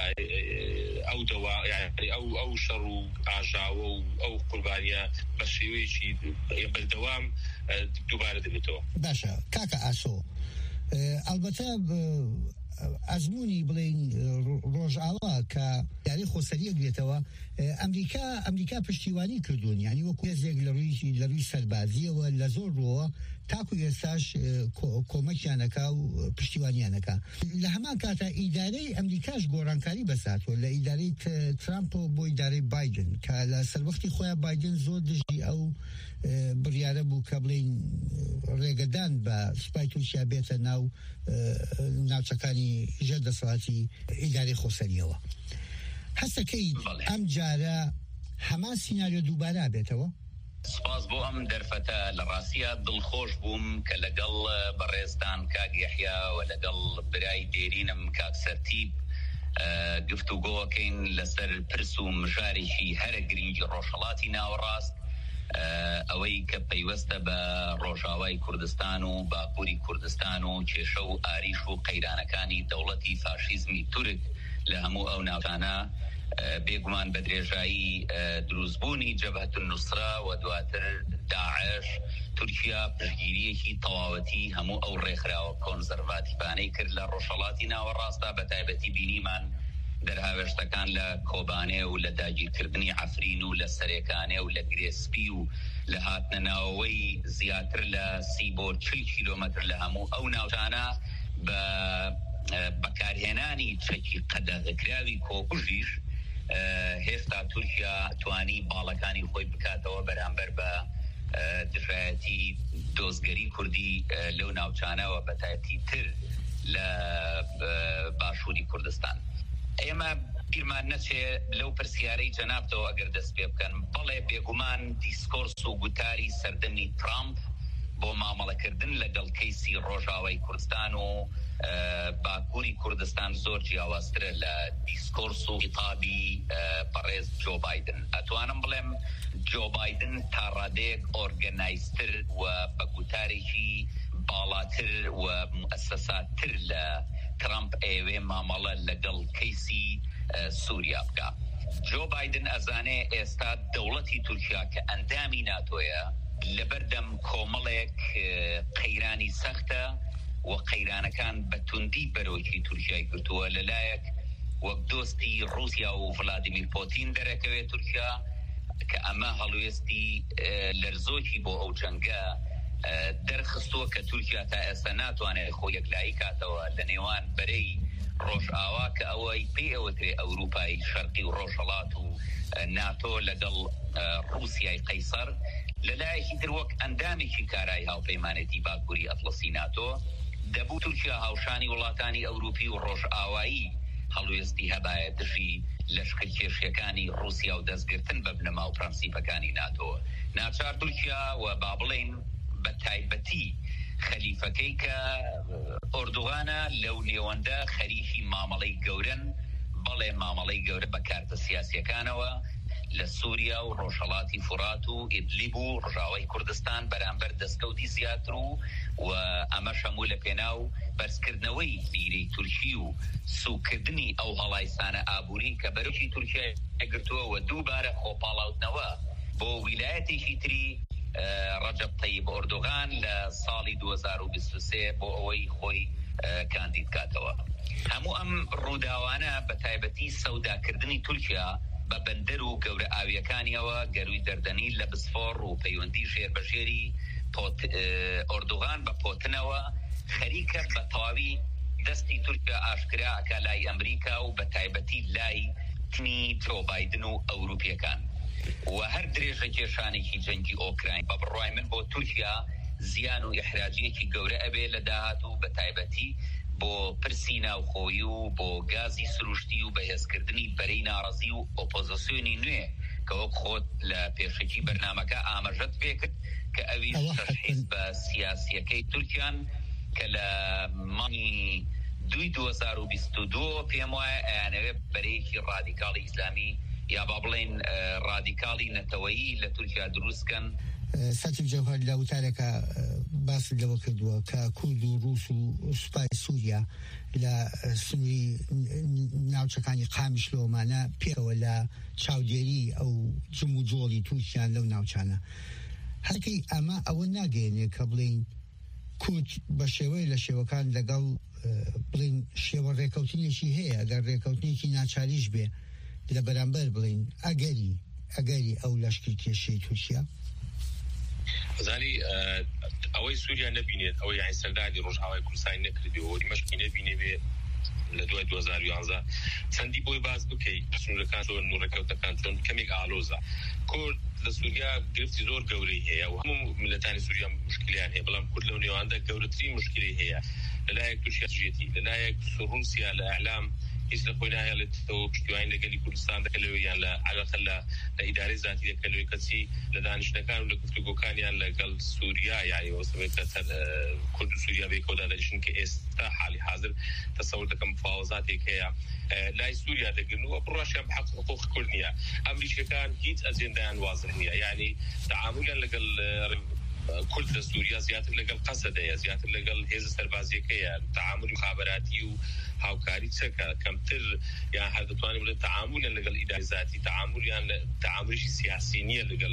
ئەو دەوا ئەو ئەو شەڕ و ئاژاوە و ئەو قوربانیە بە شێوەیەکی بەردەوام دووبارە دەبێتەوە. باشە کاکە ئاسۆ، ئەلبەتە ئەزمموی بڵین ڕۆژئاوا کە یاری خۆسەریەک بێتەوە ئەمریکا ئەمریکا پشتیوانی کردوون ینی وەکو هێزێک لە ڕووی لە ڕووی سەربازیەوە لە زۆر ڕۆوە تاکو ئێستاش کۆمەکیانەکە و پشتیوانیانەکە لە هەمان کاتە ئیدارەی ئەمریکاش گۆڕانکاری بەساتوە لە ئیدارەی ترامپ بۆ ئیدارەی بایدن کە لە سەربەختی خۆیان بایدن زۆر دژی ئەو بڕیارە بوو کە بڵین ڕێگەدان بە سوپای تورکیا بێتە ناو ناوچەکانی ژێر دەسەڵاتی ئیدارەی خۆسەریەوە. هەستەکەی ئەم جارە هەمان سیناریۆ دووبارە بێتەوە؟ سپاس بۆ ئەم دەرفەتە لە ڕاستیە دڵخۆش بووم کە لەگەڵ بەڕێزدان کاک یەحیا و لەگەڵ برای دێرینم کاک سەرتیب گفتوگۆکەین لەسەر پرس و مژارێکی هەرە گرنگی ڕۆژهەڵاتی ناوەڕاست ئەوەی کە پەیوەستە بە ڕۆژاوای کوردستان و باکووری کوردستان و کێشە و ئاریش و قەیرانەکانی دەوڵەتی فاشیزمی تورک لە هەموو ئەو ناوچانە بێگومان بە درێژایی دروستبوونی جەبهەت النوسرە و دواتر داعش تورکیا پشتگیریەکی تەواوەتی هەموو ئەو ڕێکخراوە کۆنزەرواتیڤانەی کرد لە ڕۆژهەڵاتی ناوەڕاستە بە تایبەتی بینیمان دەرهاوێشتەکان لە کۆبانێ و لە داگیرکردنی عەفرین و لە سەرێکانێ و لە گرێسپی و لە هاتنە ناوەوەی زیاتر لە سی بۆ چل کیلۆمەتر لە هەموو ئەو ناوچانە بە بەکارهێنانی چەکی قەدەغەکراوی کۆکوژیش هێستا تورکیا توانی باڵەکانی خۆی بکاتەوە بەرامبەر بە دفاعەتی دۆزگەری کوردی لەو ناوچانەوە بەتایبەتی تر لە باشووری کوردستان. ئێمە بیرمان نەچێ لەو پرسیارەی جەنابتەوە ئەگەر دەست پێ بکەن بەڵێ بێگومان دیسکۆرس و گوتاری سەردەمی ترامپ بۆ مامەڵەکردن لەگەڵ کەیسی ڕۆژاوای کوردستان و باکووری کوردستان زۆر جیاوازترە لە دیسکۆرس و خیتابی بەڕێز جۆ بایدن. ئەتوانم بڵێم جۆ بایدن تا ڕادەیەک ئۆرگەنایزتر و بە گوتارێکی باڵاتر و مؤسساتر لە ترامپ ئێوێ مامەڵە لەگەڵ کەیسی سووریا بکە. جۆ بایدن ئەزانێ ئێستا دەوڵەتی تورکیا کە ئەندامی ناتۆیە لەبەردەم کۆمەڵێک قەیرانی سەختە و قەیرانەکان بە توندی بەرەوەی تورکیای گرتووە لەلایەک وەک دۆستی رووسیا و ڤڵادیمیر پۆتین دەرەکەوێت تورکیا کە ئەمە هەڵوێستی لەرزۆکی بۆ ئەو جەنگە دەرخستووە کە تورکیا تا ئێستا ناتوانێت خۆی یەکلایی کاتەوە لە نێوان بەرەی ڕۆژئاوا کە ئەوەی پێی ئەوەترێ ئەوروپای شەرقی و ڕۆژهەڵات و ناتۆ لەگەڵ رووسیای قەیسەر لەلایەکی تر وەک ئەندامێکی کارایی هاوپەیمانێتی باکووری ئەتڵەسی ناتۆ دەبوو تورکیا هاوشانی وڵاتانی ئەوروپی و ڕۆژئاوایی هەڵوێستی هەبایە دژی لەشکرکێشیەکانی رووسیا و دەستگرتن بە بنەما و پرەنسیپەکانی ناتۆ. ناچار تورکیا و با بڵێن بە تایبەتی خەلیفەکەی کە ئۆردوغانە لەو نێوەندە خەریکی مامەڵەی گەورن بەڵێ مامەڵەی گەورە بە کارتە سیاسیەکانەوە لە سووریا و ڕۆژهەڵاتی فورات و ئیدلیب و ڕژاوای کوردستان بەرامبەر دەستکەوتی زیاتر و و ئەمە شەموو لە پێناو بەرزکردنەوەی لیرەی تورکی و سوکردنی ئەو هەڵایسانە ئابووری کە بەرەوکی تورکیای گرتووە و دووبارە خۆپاڵاوتنەوە بۆ ویلایەتێکی تری ڕەجەب تەیب ئۆردۆغان لە ساڵی دوو هەزار و بیست و سێ بۆ ئەوەی خۆی کاندید کاتەوە. هەموو ئەم ڕووداوانە بە تایبەتی سەوداکردنی تورکیا بە بەندەر و گەورە ئاویەکانیەوە گەروی دەردەنی لە بسفۆڕ و پەیوەندی ژێربەژێری ئۆردوغان بە پۆتنەوە خەریکە بە تەواوی دەستی تورکیا ئاشکرا ئەکا لای ئەمریکا و بە تایبەتی لای تنی جۆ بایدن و ئەوروپیەکان و هەر درێژە کێشانێکی جەنگی ئۆکراین بە بڕوای من بۆ تورکیا زیان و ئیحراجیەکی گەورە ئەبێ لە داهاتوو بە تایبەتی بۆ پرسی ناوخۆیی و بۆ گازی سروشتی و بەهێزکردنی بەرەی ناڕەزی و ئۆپۆزیسیۆنی نوێ کە وەک خۆت لە پێشەکی بەرنامەکە ئاماژەت پێکرد کە ئەویش تەشخیص بە سیاسیەکەی تورکیان کە لە مانگی دوی دوو هەزار و بیست و دوو پێم وایە ئەیانەوێت بەرەیەکی ڕادیکاڵی ئیسلامی یا با بڵێن ڕادیکاڵی نەتەوەیی لە تورکیا دروستکەن. سەتیب جەوهەر لە وتارێکە باسی لەوە کردووە کە کورد و ڕووس و سوپای سووریا لە سنووری ناوچەکانی قامیشلۆمانە پێوە لە چاودێری ئەو جم و جۆڵی تورکیان لەو ناوچانە. هەرکەی ئەمە ئەوە ناگەێنێ کە بڵێن کورد بە شێوەی لە شێوەکان لەگەڵ بڵین شێوە ڕێکەوتنێکی هەیە ئەگەر ڕێکەوتنێکی ناچاریش بێ لە بەرامبەر بڵین ئەگەری ئەگەری ئەو لەشکرکێشەی تورکیا زانی ئەوەی سووریا نەبینێت ئەوەی یعنی سەردانی ڕۆژئاوای کوردستانی نەکردبێ و دیمەشقی نەبینێ بێ لە دوای دو هەزار و یانزە چەندی بۆی باز بکەیت سنوورەکان چۆن و ڕێکەوتەکان چۆن کەمێک ئالۆزە کورد لە سووریا گرفتی زۆر گەورەی هەیە و هەموو ملەتانی سووریا مشکلیان هەیە بەڵام کورد لەو نێواندا گەورەترین مشکلی هەیە لەلایەک تورکیا جێتی لەلایەک رووسیا لە ئەعلام هیچ لە خۆی نایەڵێتەوە پشتیوانی لەگەلی کوردستان دەکەلەوە یان لە عەلاقە لە لە ئیدارەی زاتی دەکەلەوەی کەچی لە دانیشتەکان و لە گفتوگۆکانیان لەگەڵ سووریا یعنی وەسەبێت کە کورد و سووریا بێکەوە دەژین کە ئێستا حالی حاضر تەسەوور دەکەم مفاوەزاتێک هەیە لای سووریا دەگرن و بڕاشیان بە حەق حقوق کورد نییە ئەمریکەکان هیچ ئەجێندایان وازڵ نییە یعنی تەعاملیان لەگەڵ کورد لە سووریا زیاتر لەگەڵ قەسەدەیە زیاتر لەگەڵ هێزە سەربازیەکەیە تەعاملی مخابراتی و هاوکاری چەکە کەمتر یان هەر دەتوانین بڵێن تەعاملیان لەگەڵ ئیدارەی زاتی تەعاملیان تەعاملیشی سیاسی نییە لەگەڵ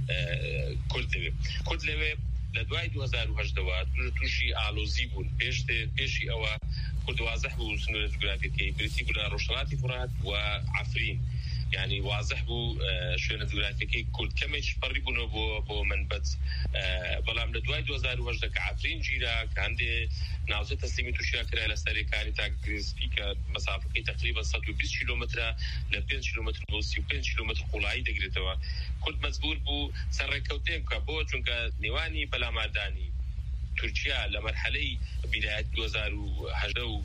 کورد لەوێ کورد لەوێ لە دوای دو هەزار و هەژدەوە تووشی ئالۆزی بوون پێش پێشی ئەوە کورد وازەح بوو سنوورە جوگرافیەکەی بریتی بوو لە ڕۆژهەڵاتی فورات و عەفرین يعني واضح بو شوێنە جوگرافیەکەی کورد کەمێک پەڕی بوونەوە بۆ بۆ منبەت بەڵام لە دوای دو هەزار و هەژدە کە عەفرین گیرا کە هەندێ ناوچە تەسلیمی تووشیا کرا لە سەرێکانی تا گرنسپی کە مەسافەکەی تقریبا سەد و بیست کیلۆمەترە لە پێنج کیلۆمەتر بۆ سی و پێنج کیلۆمەتر قوڵایی دەگرێتەوە کورد مەجبور بوو سەرڕێکەوتێک بکە بۆ چونکە نێوانی بەلاماردانی تورکیا لە مەرحەلەی بیدایەت دو هەزار و هەژدە و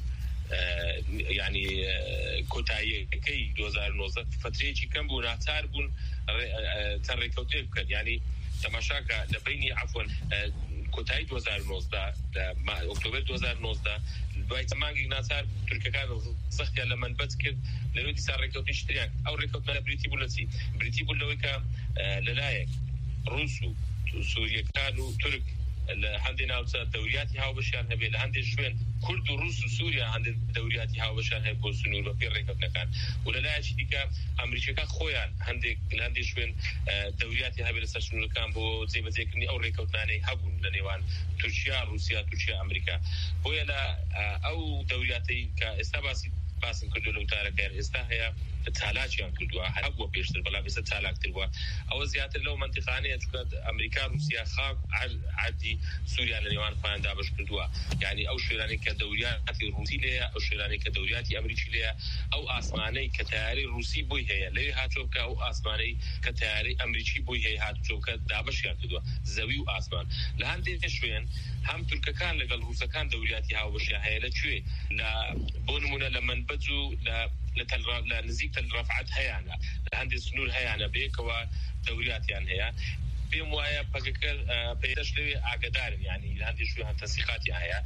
يعني کۆتاییەکەی دو هەزار و نۆزدە فترەیەکی کەم بوو ناچار بوون سەرڕێکەوتێک بکەن يعني تەماشاکە لە بینی عەفوەن کۆتایی دو هەزار و نۆزدە ئۆکتۆبر دو هەزار و نۆزدە دوای چەمانگێک ناچار تورکەکان سەختیان لە منبەت کرد لەوێ دیسان ڕێکەوتی شتریان ئەو ڕێکەوتانە بریتی بوو لە چی بریتی بوو لەوەی کە لەلایەک ڕووس و سووریەکان و تورک لە هەندێ ناوچە دەوریاتی هاوبەشیان هەبێت لە هەندێک شوێن کورد و ڕووس و سووریا هەندێک دەوریاتی هاوبەشیان هەیە بۆ سنوور بە پێ ڕێکەوتنەکان و لەلایەکی دیکە ئەمریکەکان خۆیان هەندێک لە هەندێک شوێن دەوریاتی هەبێت لەسەر سنوورەکان بۆ جێبەجێکردنی ئەو ڕێکەوتانەی هەبوون لە نێوان تورکیا رووسیا تورکیا ئەمریکا بۆیە لە ئەو دەوریاتەی کە ئێستا باسی باسم کردو لەو تارەکەیان ئێستا هەیە چالاکیان کردووە هەبووە پێشتر بەڵام ئێستا چالاکتر بووە ئەوە زیاتر لەو منتیقانەیە چونکە ئەمریکا رووسیا خاک عەردی سووریا لە نێوان خۆیان دابەش کردووە یعنی ئەو شوێنانەی کە دەوریاتی رووسی لێیە ئەو شوێنانەی کە دەوریاتی ئەمریکی لێیە ئەو ئاسمانەی کە تەیارەی رووسی بۆی هەیە لەوێ هاتووە بکە ئەو ئاسمانەی کە تەیارەی ئەمریکی بۆی هەیە هاتووە بکە دابەشیان کردووە زەوی و ئاسمان لە هەندێک شوێن هەم تورکەکان لەگەڵ رووسەکان دەوریاتی هاوبەشیان هەیە لەکوێ لە بۆ نمونە لە منبەج و لە لە نزیک تەلڕەفعەت هەیەە لە هەندێک سنوور هەیەە بێکەوە دەوریاتیان هەیە پێم وایە پەکەکە پێدەش لەوێ ئاگدارن ینی لە هەندێک شوێن تەسیقاتی هەیە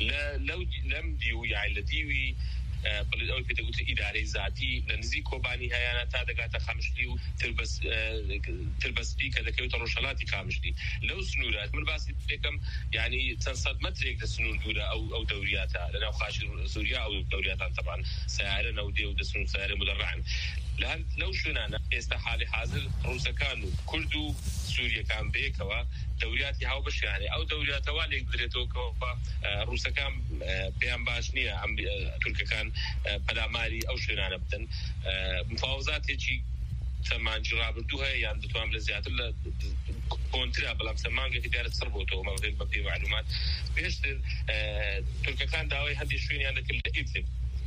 لەم دیو یان لە دیوی بڵێت ئەوەی پێدەگوتە ئیدارەی زاتی لە نزیک کۆبانی هەیەە تا دەگاتە خامشتی و تربەستی کە دەکەوێتە ڕۆژهەڵاتی خامشتی لەو سنوورات من باسی پێکەم ینی چەند سەد مەترێک لە سنوور دوورە ئەو ئەو دەوریاتە لەناو خاشی سووریا ئەو دەوریاتان تەبان سیارە نەودێ و دەسن و سیارە مدەڕعن لەو شوێنانە ئێستا حالی حاضر ڕووسەکان و کورد و سووریەکان بێکەوە دەوریاتی هاوبەشیانێ ئەو دەوریاتەوە لێک درێتەوە کەەوە ڕووسەکان پێیان باش نییە ئەم تورکەکان پەلاماری ئەو شوێنانە بدەن مفاوەزاتێکی سەرمانجی ڕابردوو هەیە یان دەتوان لە زیاتر لە کۆنترا بەڵام سەرمانگێکی دیارە سەر بۆتەوە مەڵێن بە پێی معلومات پێشتر تورکەکان داوای هەندێک شوێنیان دەکرد لە ئیدلب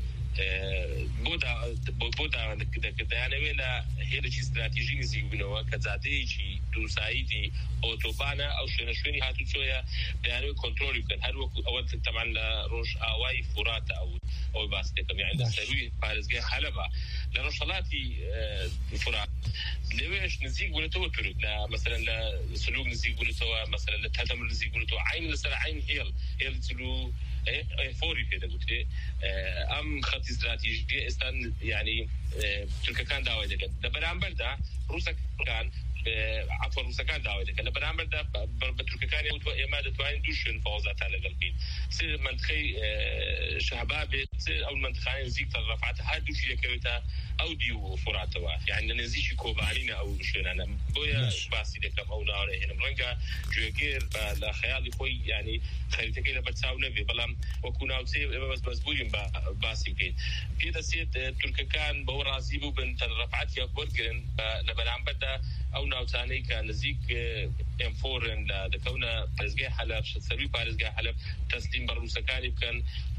بۆ داوای دەکردیانەوێ لە هێلێکی استراتیژی نزیک بوونەوە کە جادەیەکی دووساییدی ئۆتۆبانە ئەو شوێنە شوێنی هاتوچۆیە دەیانەوێت کۆنترۆلی بکەن هەر وەکو ئەوە تەمان لە ڕۆژ ئاوای فوراتە ئەو ئەوەی باس دەکەم یعنی لە سەروی پارێزگای حەلەبە لە ڕۆژهەڵاتی فورات لەوێش نزیک بوونێتەوە تورک لە مەسەلەن لە سلوک نزیک بوونێتەوە مەسەلەن لە تەتەمر نزیک بوونێتەوە عین لەسەر عین هێڵ هێڵ چلو فۆری پێدەگوترێ ئەم خەتی استراتیژی ئێستا ینی تورکەکان داوای دەکەن لە بەرامبەردا ڕووسەکان عفوا ڕووسەکان داوای دەکەن لە بەرامبەردا بە تورکەکانی وتوە ئێمە دەتوانین دوو شوێن مفاوەزاتان لەگەڵ بین سێ منطقەی شەهبا بێت او المنطقه نزيك رفعت هادو شي كويتا او ديو فراتوا يعني نزيشي كوبانينا او شنانا بويا باسي دكم او نار هنا مرنجا جوغير لا خيالي خوي يعني خريطه كده بتساوي نبي بلام وكنا وتسي بس مسبولين باسي كده كده سيد تركيا كان بو رازي بو بنت رفعت يا بورجن لبلام بدا او ناوتاني كان نزيك ام فور لكونا بارزقي حلب سروي بارزقي حلب تسليم بروسكاني كان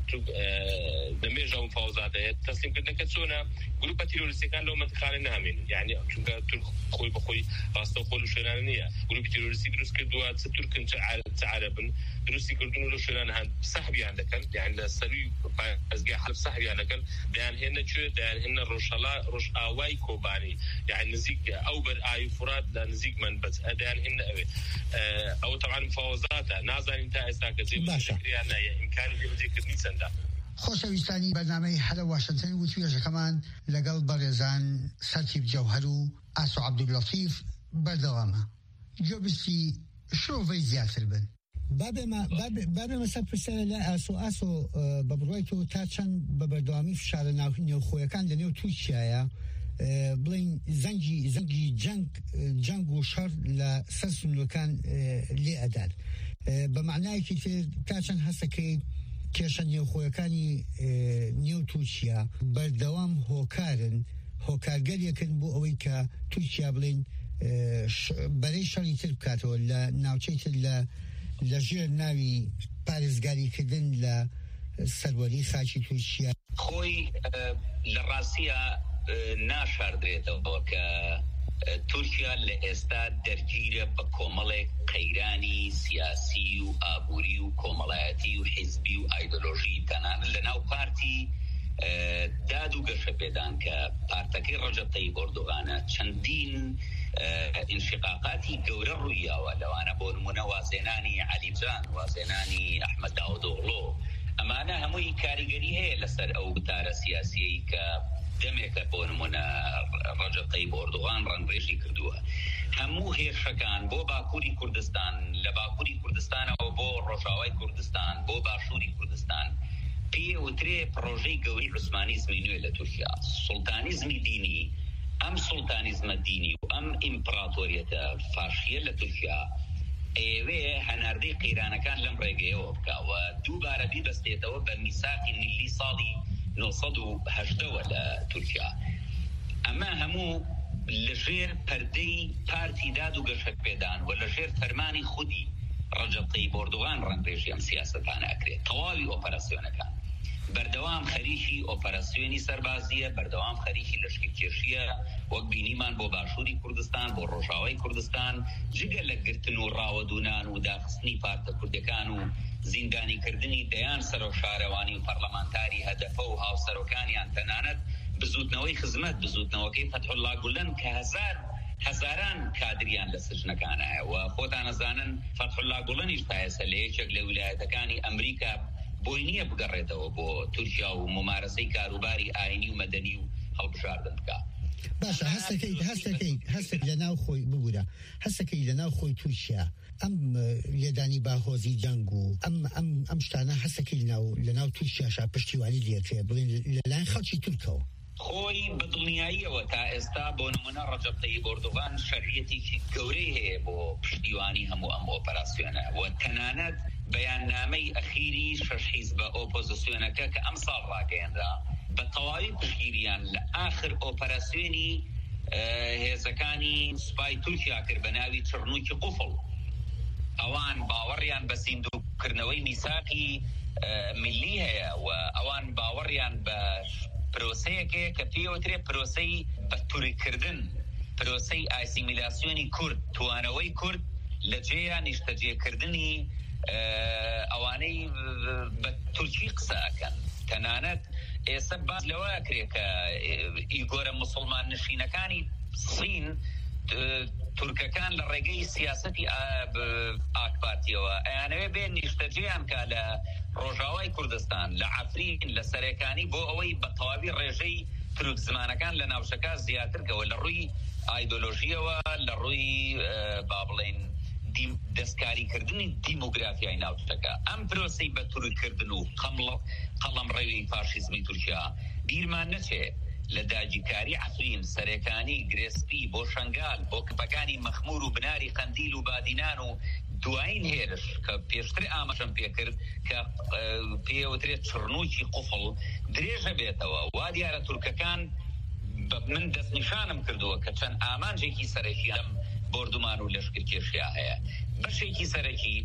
دميجا ومفاوضات تسليم كنا كتسونا جروب تيروريستي كان لو منطقة نامين يعني شنو خوي بخوي راستو خلو شنانية جروب تيروريستي دروس كدوا تركن تعربن دروسي كردون لو شنان هن صاحبي عندك يعني السري بارزقي حلب صاحبي عندك دان هنا شو دان هنا روشلا روش اواي كوباني يعني نزيك او بر اي فراد نزيك من بس دان هنا او طبعا مفاوضات نازل انت اساك زي يعني امكاني يجي كدني سندا خۆشەویستانی بەرنامەی هەلە واشنتن و توێژەکەمان لەگەڵ بەڕێزان سەرتیب جەوهەر و ئاسو عەبدولەتیف بەردەوامە گوێبستی شۆڤەی زیاتر بن. بابێمە سەر پرسیارە لە ئاسو ئاسۆ بە بڕوای تۆ تا چەند بە بەردەوامی فشارە نێوخۆیەکان لە نێو تورکیایە بڵین زەنگی زەنگی جەنگ جەنگ و شەڕ لە سەر سنوورەکان لێ ئەدات بە معنایەکی تر تا چەند هەستەکەی کێشە نێوخۆیەکانی نێو تورکیا بەردەوام هۆکارن هۆکارگەریەکن بۆ ئەوەی کە تورکیا بڵین بەرەی شەڕی تر بکاتەوە لە ناوچەی تر لە ژێر ناوی پارێزگاریکردن لە سەروەری خاکی تورکیا خۆی لە ڕاستیە ناشاردرێتەوە کە تورکیا لە ئێستا دەرگیرە بە کۆمەڵێک قەیرانی سیاسی و ئابووری و کۆمەڵایەتی و حیزبی و ئایدۆلۆژی تەنانەت لە ناو پارتی داد و گەشە پێدان کە پارتەکەی ڕەجەب تەیب ئۆردۆغانە چەندین انشقاقاتی گەورە ڕوویاوە لەوانە بۆ نمونە وازێنانی عەلیجان وازێنانی ئەحمەد داوودۆغڵۆ ئەمانە هەمووی کاریگەری هەیە لەسەر ئەو وتارە سیاسیەی کە دەمێکە بۆ نمونە ڕەجەب تەیب ئۆردۆغان ڕەنگڕێژی کردووە هەموو هێرشەکان بۆ باکووری کوردستان لە باکووری کوردستانەوە بۆ ڕۆژاوای کوردستان بۆ باشووری کوردستان پێ وترێ پرۆژەی گەوری عوسمانیزمی نوێ لە تورکیا سوڵتانیزمی دینی ئەم سوڵتانیزمە دینی و ئەم ئیمپراتۆریەتە فاشیە لە تورکیا ئێوێ هەناردەی قەیرانەکان لەم ڕێگەیەوە بکاوە دووبارە بیبەستێتەوە بە میساقی میلی ساڵی نۆ سەد و هەژدەوە لە تورکیا ئەمە هەموو لەژێر پەردەی پارتی داد و گەشە پێدان و لەژێر فەرمانی خودی ڕەجەب تەیب ئۆردۆغان ڕەنگڕێژی ئەم سیاسەتانە ئەکرێت تەواوی ئۆپەراسیۆنەکان بەردەوام خەریکی ئۆپەراسیۆنی سەربازیە بەردەوام خەریکی لەشکرکێشیە وەک بینیمان بۆ باشووری کوردستان بۆ ڕۆژاوای کوردستان جگە لە گرتن و ڕاوەدونان و داخستنی پارتە کوردەکان و زیندانیکردنی دەیان سەرۆ شارەوانی و پەرلەمانتاری هەدەفە و هاوسەرۆکانیان تەنانەت بزوتنەوەی خزمەت بزوتنەوەکەی فەتحوڵڵا گولەن کە هەزار هەزاران کادریان لە سژنەکانە و خۆتان ئەزانن فەتحوڵڵا گوڵەنیش تا ئێستا لە یەکێک لە ویلایەتەکانی ئەمریکا بۆی نییە بگەڕێتەوە بۆ تورکیا و ممارەسەی کاروباری ئاینی و مەدەنی و هەڵبژاردن بکات باشە هەستەکەی هەستەکەی هەستێک لە ناو خۆی ببوورە هەستەکەی لە ناو خۆی تورکیا ئەم لێدانی باهۆزی جەنگ و ئەم ئەم ئەم شتانە هەستەکەی لە ناو تورکیاشا پشتیوانی لێکرێ بڵێن لەلایەن خەڵکی تورکەوە خۆی بەدڵنیاییەوە تا ئێستا بۆ نمونە ڕەجەب تەیب ئۆردۆغان شەرعیەتێکی گەورەی هەیە بۆ پشتیوانی هەموو ئەم ئۆپەراسیۆنە و تەنانەت بەیاننامەی ئەخیری شەش حیزبە ئۆپۆزیسیۆنەکە کە ئەم ساڵ ڕاگەیەنرا بە تەواوی پشتگیریان لە ئاخر ئۆپەراسیۆنی هێزەکانی سوپای تورکیا کرد بە ناوی چڕنووکی قوفڵ ئەوان باوەڕیان بە سیندووکردنەوەی میساقی میلی هەیە و ئەوان باوەڕیان بە پرۆسەیەکەیە کە پێوترێ پرۆسەی بەتوریکردن پرۆسەی ئایسیمیلاسیۆنی کورد توانەوەی کورد لە جێیان نیشتەجێکردنی ئەوانەی بە تورکی قسە ئەکەن تەنانەت ئێستا باس لەوە ئەکرێ کە ئیگۆرە موسڵمان نشینەکانی سین تورکەکان لە ڕێگەی سیاسەتی ئاکپارتیەوە ئەیانەوێ بێن نیشتەجێیان کە لە ڕۆژاوای کوردستان لە عەفرین لە سەرەکانی بۆ ئەوەی بە تەواوی ڕێژەی تورک زمانەکان لە ناوچەکە زیاتر کەوە لە ڕووی ئایدۆلۆژیەوە لە ڕووی با بڵێن دەستکاریکردنی دیموگرافیای ناوچەکە ئەم پرۆسەی بە توورکردن و قەڵەم ڕێوی فاشیزمی تورکیا بیرمان نەچێت لە داگیرکاری عەفرین سەرەکانی گرێسپی بۆ شەنگال بۆ کپەکانی مەخمور و بناری قەندیل و بادینان و دوایین هێرش کە پێشتر ئاماژەم پێکرد کە پێوترێت چڕنووکی قوفڵ درێژە بێتەوە وا دیارە تورکەکان من دەستنیشانم کردووە کە چەند ئامانجێکی سەرەکی ئەم بردومان و لەشکرکێشیا هەیە بەشێکی سەرەکی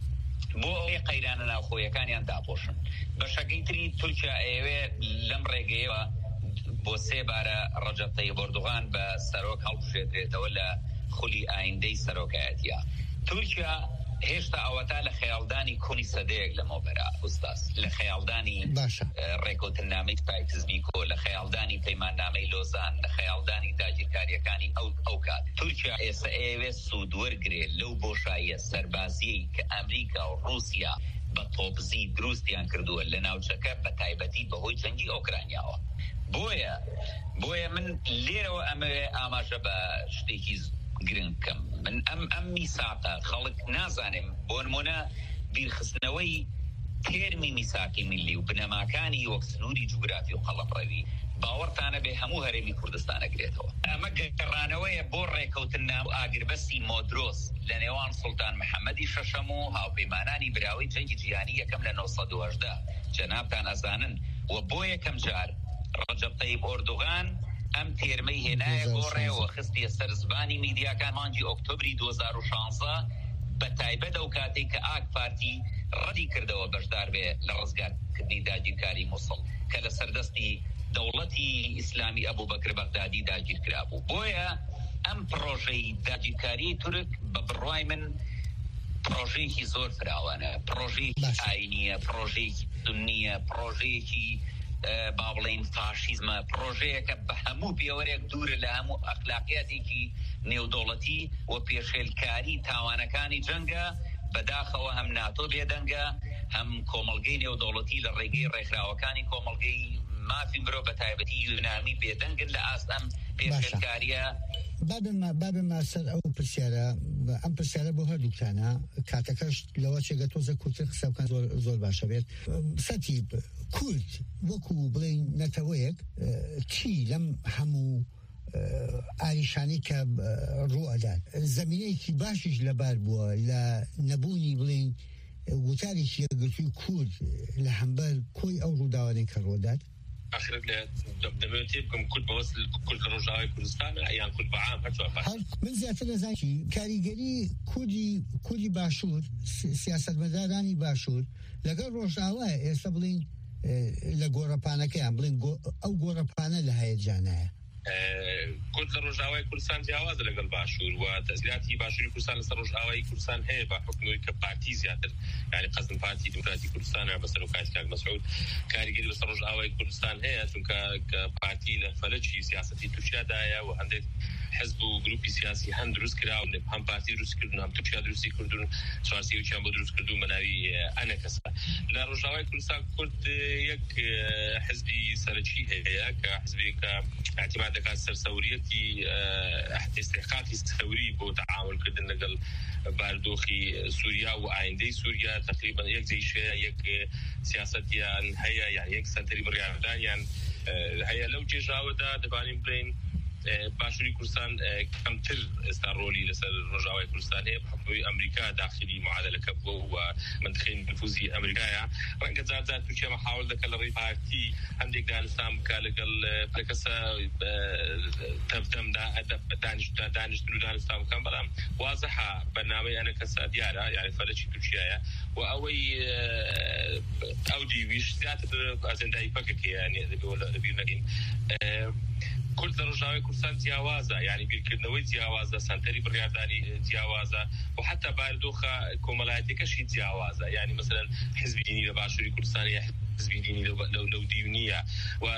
بۆ ئەوەی قەیرانە ناوخۆیەکانیان داپۆشن بەشەکەی تری تورکیا ئەوێ لەم ڕێگەیەوە بۆ سێ بارە ڕەجەب تەیب ئەردوغان بە سەرۆک هەڵبژێترێتەوە لە خولی ئایندەی سەرۆکایەتیە تورکیا هێشتا ئەوەتا لە خەیاڵدانی کۆنی سەدەیەک لەمەوە بەرا ئوستاس لە خەیاڵدانی ڕێکەوتنامەی پایتزبیکۆ لە خەیاڵدانی پەیماننامەی لۆزان لە خەیاڵدانی داگیرکاریەکانی ئەو ئەو کات تورکیا ئێستا ئێوێ سوود وەرگرێت لەو بۆشاییە سەربازیەی کە ئەمریکا و رووسیا بە تۆپزی دروستیان کردووە لە ناوچەکە بە تایبەتی بەهۆی جەنگی ئۆکرانیاوە بۆیە بۆیە من لێرەوە ئەمە ئاماژە بە شتێکی گرنگکەم من ئەم ئەم میساقە خەڵک نازانم بۆ نمونە بیرخستنەوەی تێرمی میساقی میلی و بنەماکانی وەک سنووری جوگرافی و قەڵەمڕەوی باوەڕتانە بێ هەموو هەرێمی کوردستانە گرێتەوە ئەمە گەڕانەوەیە بۆ ڕێکەوتنە و ئاگربەستی مۆدرۆس لە نێوان سوڵتان محەممەدی شەشەم و هاوپەیمانانی براوی جەنگی جیهانی یەکەم لە نۆ سەد و هەژدە جەنابتان ئەزانن و بۆ یەکەم جار ڕەجەب تەیب ئۆردوغان ئەم تێرمەی هێنایە بۆ ڕێوە خستیە سەر زبانی میدیاکان مانگی ئۆکتۆبری دوو هەزار و شانزە بە تایبەت ئەو کاتێک کە ئاک پارتی ڕەدی کردەوە بەشدار بێ لە ڕزگارکردنی داگیرکاری مووسڵ کە لە سەردەستی دەوڵەتی ئیسلامی ئەبوو بەکر بەغدادی داگیر کرابوو بۆیە ئەم پرۆژەی داگیرکاری تورک بە بڕوای من پرۆژەیەکی زۆر فراوانە پرۆژەیەکی ئاینیە پرۆژەیەکی سنیە پرۆژەیەکی با بڵین فاشیزمە پرۆژەیەکە بە هەموو پێوەرێک دوورە لە هەموو ئەخلاقیاتێکی نێودەوڵەتی و پێشێلکاری تاوانەکانی جەنگە بەداخەوە هەم ناتۆ بێدەنگە هەم کۆمەڵگەی نێودەوڵەتی لە ڕێگەی ڕێکخراوەکانی کۆمەڵگەی مافی مرۆ بە تایبەتی یونامی بێدەنگن لە ئاست ئەم پێشێلکاریە بابما سەر ئەو پرسیارە ئەم پرسیارە بۆ هەردووکتانە کاتەکەش لەوە چێگە تۆزە کورتتر قسە بکەن زۆر باشە بێت سەتی کورد وەکو بڵێن نەتەوەیەک چی لەم هەموو ئاریشانی کە ڕوئەدات زەمینەیەکی باشیش لەبار بووە لە نەبوونی بڵێن وتارێکی یەکگرتووی کورد لە هەمبەر کۆی ئەو ڕووداوانەی کە ڕۆدات آخرت لە دەبێت بکەم کورد بەوەست کورد لە ڕۆژاوای کوردستان یان کورد بەعام هەر من زیاتر لەزانکی کاریگەری کوردی کوردی باشوور سیاسەتمەدارانی باشوور لەگەڵ ڕۆژاوایە ئێستا بڵین لە گۆڕەپانەکەیان بڵین ئەو گۆڕەپانە لە هەیەجانایە کورد لە ڕۆژاوای کوردستان جیاوازە لەگەڵ باشوور و تەسلیاتی باشووری کوردستان لەسەر ڕۆژاوای کوردستان هەیە بە حکمەوەی کە پارتی زیاتر یعنی قەزم پارتی دموکراتی کوردستانە بەسەر و کاتی کاک مەسعود کاریگەری لەسەر ڕۆژاوای کوردستان هەیە چونکە پارتی لە فەلەکی سیاسەتی تورکیادایە و هەندێک حزب و گروپی سیاسی هەم دروست کراون هەم پارتی دروست کردن هەم تورکیا دروستی کردن چوارسی وچیان بۆ دروست کردو بەناوی ئەنەکەسە لە ڕۆژاوای کوردستان کورد یەک حزبی سەرەکی هەیە کە حزبێک کە اعتماد دەکات سەرسەوریەتی استحقاقی سەوری بۆ تعاملکردن لەگەڵ باردۆخی سووریا و ئایندەی سووریا تقریبا یەک جێیشەیە یەک سیاسەتیان هەیە یان یەک سەنتەری بڕیاردانیان هەیە لەو جێژاوەدا دەبانین بڵێن باشووری کوردستان کەمتر ئێستا ڕۆلی لەسەر ڕۆژاوای کوردستان هەیە بە حکمەوەی ئەمریکا داخلی معادلەکە بووە و منتخین نفوزی ئەمریکایە ڕەنگە جار جار تورکیا مەحاول دەکات لە ڕێی پارتی هەندێک دانستان بکات لەگەڵ کەسە تەفدەمدا دانیشتن و دانستان بکەن بەڵام وازەحە بەرنامەی ئەنە کەسە دیارە یعنی فەلەکی تورکیایە و ئەوەی ئەو دیویش زیاتر ئەجەندای پەکەکەیە یعنی لەبیر نەکەین کورد لە ڕۆژاوای کوردستان جیاوازە یعنی بیرکردنەوەی جیاوازە سەنتەری بڕیاردانی جیاوازە و حتا باردۆخە کۆمەڵایەتەکەشی جیاوازە یعنی مثلا حزبی دینی لە باشووری کوردستان یا حزبی دینی لەو دیونیە و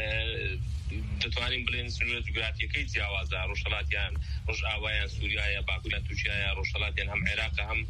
دەتوانین بڵێن سنوورە جوگرافیەکەی جیاوازە ڕۆژهەڵاتیان ڕۆژئاوایان سووریایە باکووریان تورکیایە ڕۆژهەڵاتیان هەم عێراقە هەم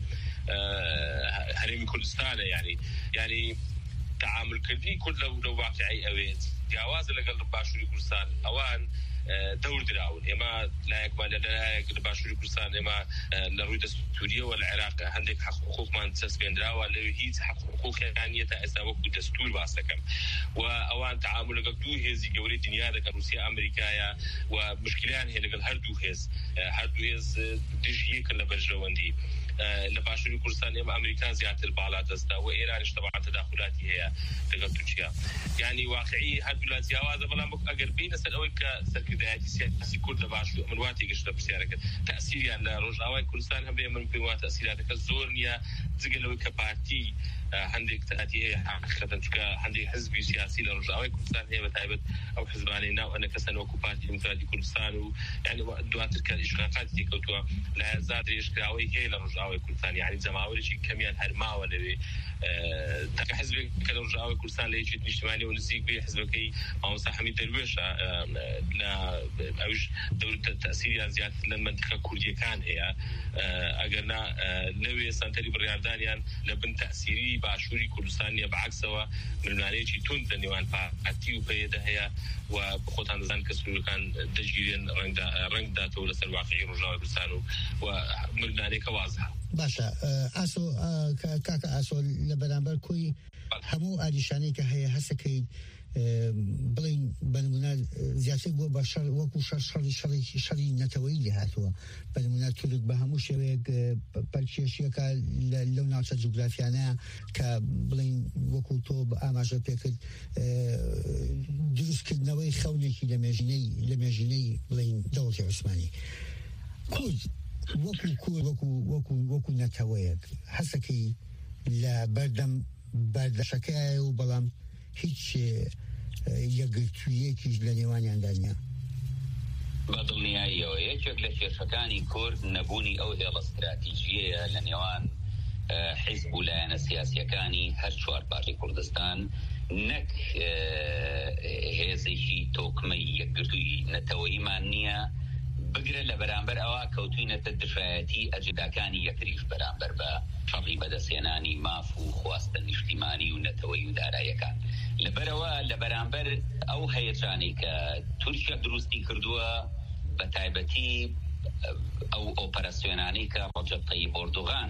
هەرێمی کوردستانە یعنی یعنی تعاملکردنی کورد لەو واقعی ئەوێت جیاوازە لەگەڵ باشووری کوردستان ئەوان دور دراون اما لا يكمل لا باشوور كردستان اما لروي دستوريه والعراق عندك حقوق ما تسبين درا ولا هي حقوق يعني تاساوك بالدستور واسكم واوان تعامل قدو هذه جوري الدنيا ده روسيا امريكا ومشكلان هي لقل هردو هز هردو هز دجيه كنا برجواندي لباشوور كردستان اما امريكا زياده البالات استا وايران طبعا تدخلاتي هي لقل تركيا يعني واقعي هردو لا جواز بلا مك اگر بين سدوي كسركداتي سياسي كرد باشو من واتي قشط بسيارك تاثير يعني رجاوي كردستان هم من بين تاثيراتك زورنيا زغلوي كبارتي عندك تاتي حقيقه تشكا عندي حزب سياسي لرجاوي كردستان هي بتايبت او حزبانينا وانا كسن وكبارتي ديمقراطي كردستان يعني دوات الاشقاقات دي كوتوا لا زاد اشقاوي هي لرجاوي كردستان يعني زماوري شي كميان هرما ولا تك حزب كرجاوي كردستان ليش اجتماعي ونسيق به حزبكي او حميد درويش لا اوش دور تاثير زياده للمنطقه الكرديه كان هي اجرنا نوي سنتري برياردانيان لبن تاثيري باشوري كردستان بعكسه من معنيتي تون دنيوان فاتي وبيده هي وبخوتان زان كسر كان تجيرين رنگ رنگ داتو لسر واقعي رجاوي كردستان ومن معنيك واضحه باشا اسو كاكا اسو لبرانبر كوي همو اديشاني که هي هسكي بلين بنمونا زياتك بو بشر وكو شر شر شر شر نتوي لهاتوا بنمونا تلك بهمو شويك بالشيشيا كا لو ناچ جغرافيانا كا بلين وكو تو اماجه بيك دروس كدنوي خوني لماجيني لماجيني بلين دولة عثماني كود وكو كود وكو وكو وكو نتويك هسكي لا بردم برد شكاية وبلام هیچ یەکگرتوویەکیش لە نێوانیاندانە بەدڵنیاییەوە یەکێک لە کێشەکانی کورد نەبوونی ئەو هێڵە استراتیژیەیە لە نێوان حیزب و لایەنە سیاسیەکانی هەر چوار پارتی کوردستان نەک هێزێکی تۆکمەی یەکگرتووی نەتەوەییمان نییە بگرە لە بەرامبەر ئەوە کەوتوینەتە دفاعەتی ئەجنداکانی یەکتریش بەرامبەر بە شەڕی بەدەستهێنانی ماف و خواستە نیشتیمانی و نەتەوەی و داراییەکان لەبەرەوە لە بەرامبەر ئەو هەیەجانی کە تورکیا دروستی کردووە بە تایبەتی ئەو ئۆپەراسیۆنانەی کە ڕەجەب تەیب ئۆردۆغان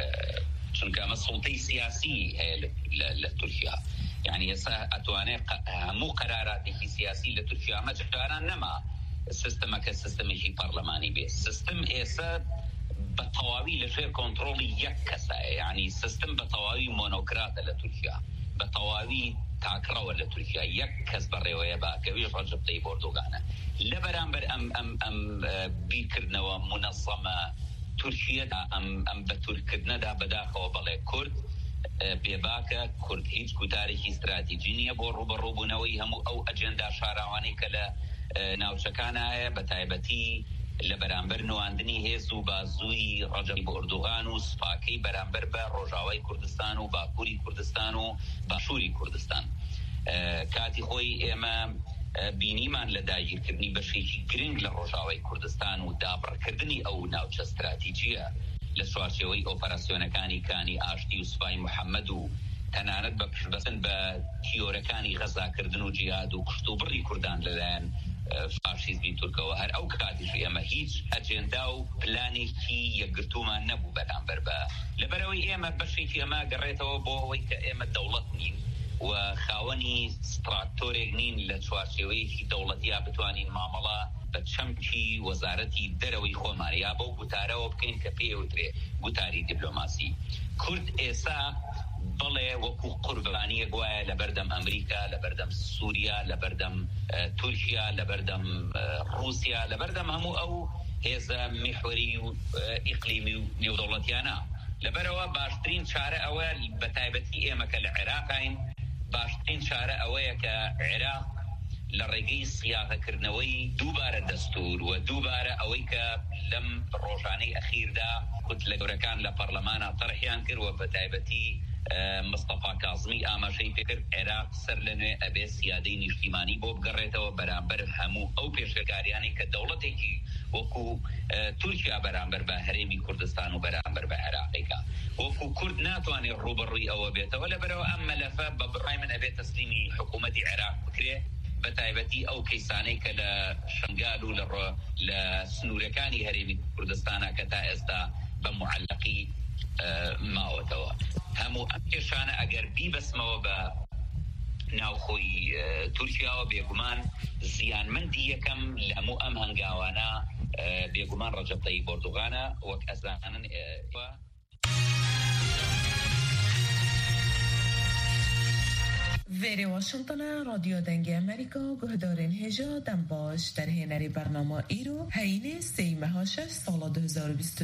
چونکە ئەمە سوڵتەی سیاسی هەیە لە تورکیا یعنی ئێستا ئەتوانێت هەموو قەراراتێکی سیاسی لە تورکیا ئەمە جاران نەما سیستمەکە سیستمێکی پەرلەمانی بێ سیستم ئێستا بە تەواوی لەژێر کۆنتڕۆڵی یەک کەسایە یعنی سیستم بە تەواوی مۆنۆکراتە لە تورکیا بە تەواوی تاکڕەوە لە تورکیا یەک کەس بەڕێوەیە باکەویش ڕەجەب تەیب ئۆردۆغانە لە بەرامبەر ئەم ئەم ئەم بیرکردنەوە منەظەمە تورکیەدا ئەم ئەم بە تورکردنەدا بەداخەوە بەڵێ کورد بێباکە کورد هیچ گوتارێکی استراتیجی نییە بۆ ڕوبەڕووبوونەوەی هەموو ئەو ئەجێندا شاراوانەی کە لە ناوچەکانایە بە تایبەتی لە بەرامبەر نواندنی هێز و بازووی ڕەجەب ئۆردۆغان و سوپاکەی بەرامبەر بە ڕۆژاوای کوردستان و باکووری کوردستان و باشووری کوردستان کاتی خۆی ئێمە بینیمان لە داگیرکردنی بەشێکی گرنگ لە ڕۆژاوای کوردستان و دابڕکردنی ئەو ناوچە استراتیجیە لە چوارچێوەی ئۆپەراسیۆنەکانی کانی ئاشتی و سوپای محەممەد و تەنانەت بە پشتبەستن بە تیۆرەکانی غەزاکردن و جیهاد و کشت و بڕی کوردان لەلایەن فاشیزمی تورکەوە هەر ئەو کاتیش ئێمە هیچ ئەجێندا و پلانێکی یەکگرتومان نەبوو بەرامبەر بە لەبەرەوەی ئێمە بەشێکی ئەمە گەڕێتەوە بۆ ئەوەی کە ئێمە دەوڵەت نین و خاوەنی ستراکتۆرێک نین لە چوارچێوەیەکی دەوڵەتیا بتوانین مامەڵە بە چەمکی وەزارەتی دەرەوەی خۆمانیا بەو گوتارەوە بکەین کە پێوترێ گوتاری دیپلۆماسی کورد ئێستا بڵێ وەکو قوربانیە گوایە لە بەردەم ئەمریکا لە بەردەم سووریا لە بەردەم تورکیا لە بەردەم رووسیا لە بەردەم هەموو ئەو هێزە میحوەری و ئیقلیمی و نێودەوڵەتیانە لەبەرەوە باشترین چارە ئەوە بە تایبەتی ئێمە کە لە عێراقین باشترین چارە ئەوەیە کە عێراق لە ڕێگەی سیاغەکردنەوەی دووبارە دەستور و دووبارە ئەوەی کە لەم ڕۆژانەی ئەخیردا کوت لە گەورەکان لە پەرلەمانە تەڕحیان کرد و بە تایبەتی مستەفا کاظمی ئاماژەی پێکرد عێراق سەر لەنوێ ئەبێ سیادەی نیشتیمانی بۆ بگەڕێتەوە بەرامبەر هەموو ئەو پێشەکاریانی کە دەوڵەتێکی وەکو تورکیا بەرامبەر بە هەرێمی کوردستان و بەرامبەر بە عێراقیکە وەکو کورد ناتوانێت ڕوبەڕووی ئەوە بێتەوە لەبەرەوە ئەم مەلەفە بە بڕای من ئەبێت تەسلیمی حکوومەتی عێراق بکرێ بەتایبەتی ئەو کەیسانەی کە لە شنگال و لە سنوورەکانی هەرێمی کوردستانە کە تا ئێستا بە معلقی ماوەتەوە. هەموو ئەم کێشانە ئەگەر بیبەسمەوە بە ناوخۆی تورکیاوە بێگومان زیانمەندی یەکەم لە هەموو ئەم هەنگاوانە بێگومان ڕەجەب تەیب ئەردوغانە وەک ئەزانن. ویری واشنطن رادیو دنگ امریکا گهدارین هجا دم باش در هنری برنامه ایرو هینه سی مهاشش سال دو هزار و بیست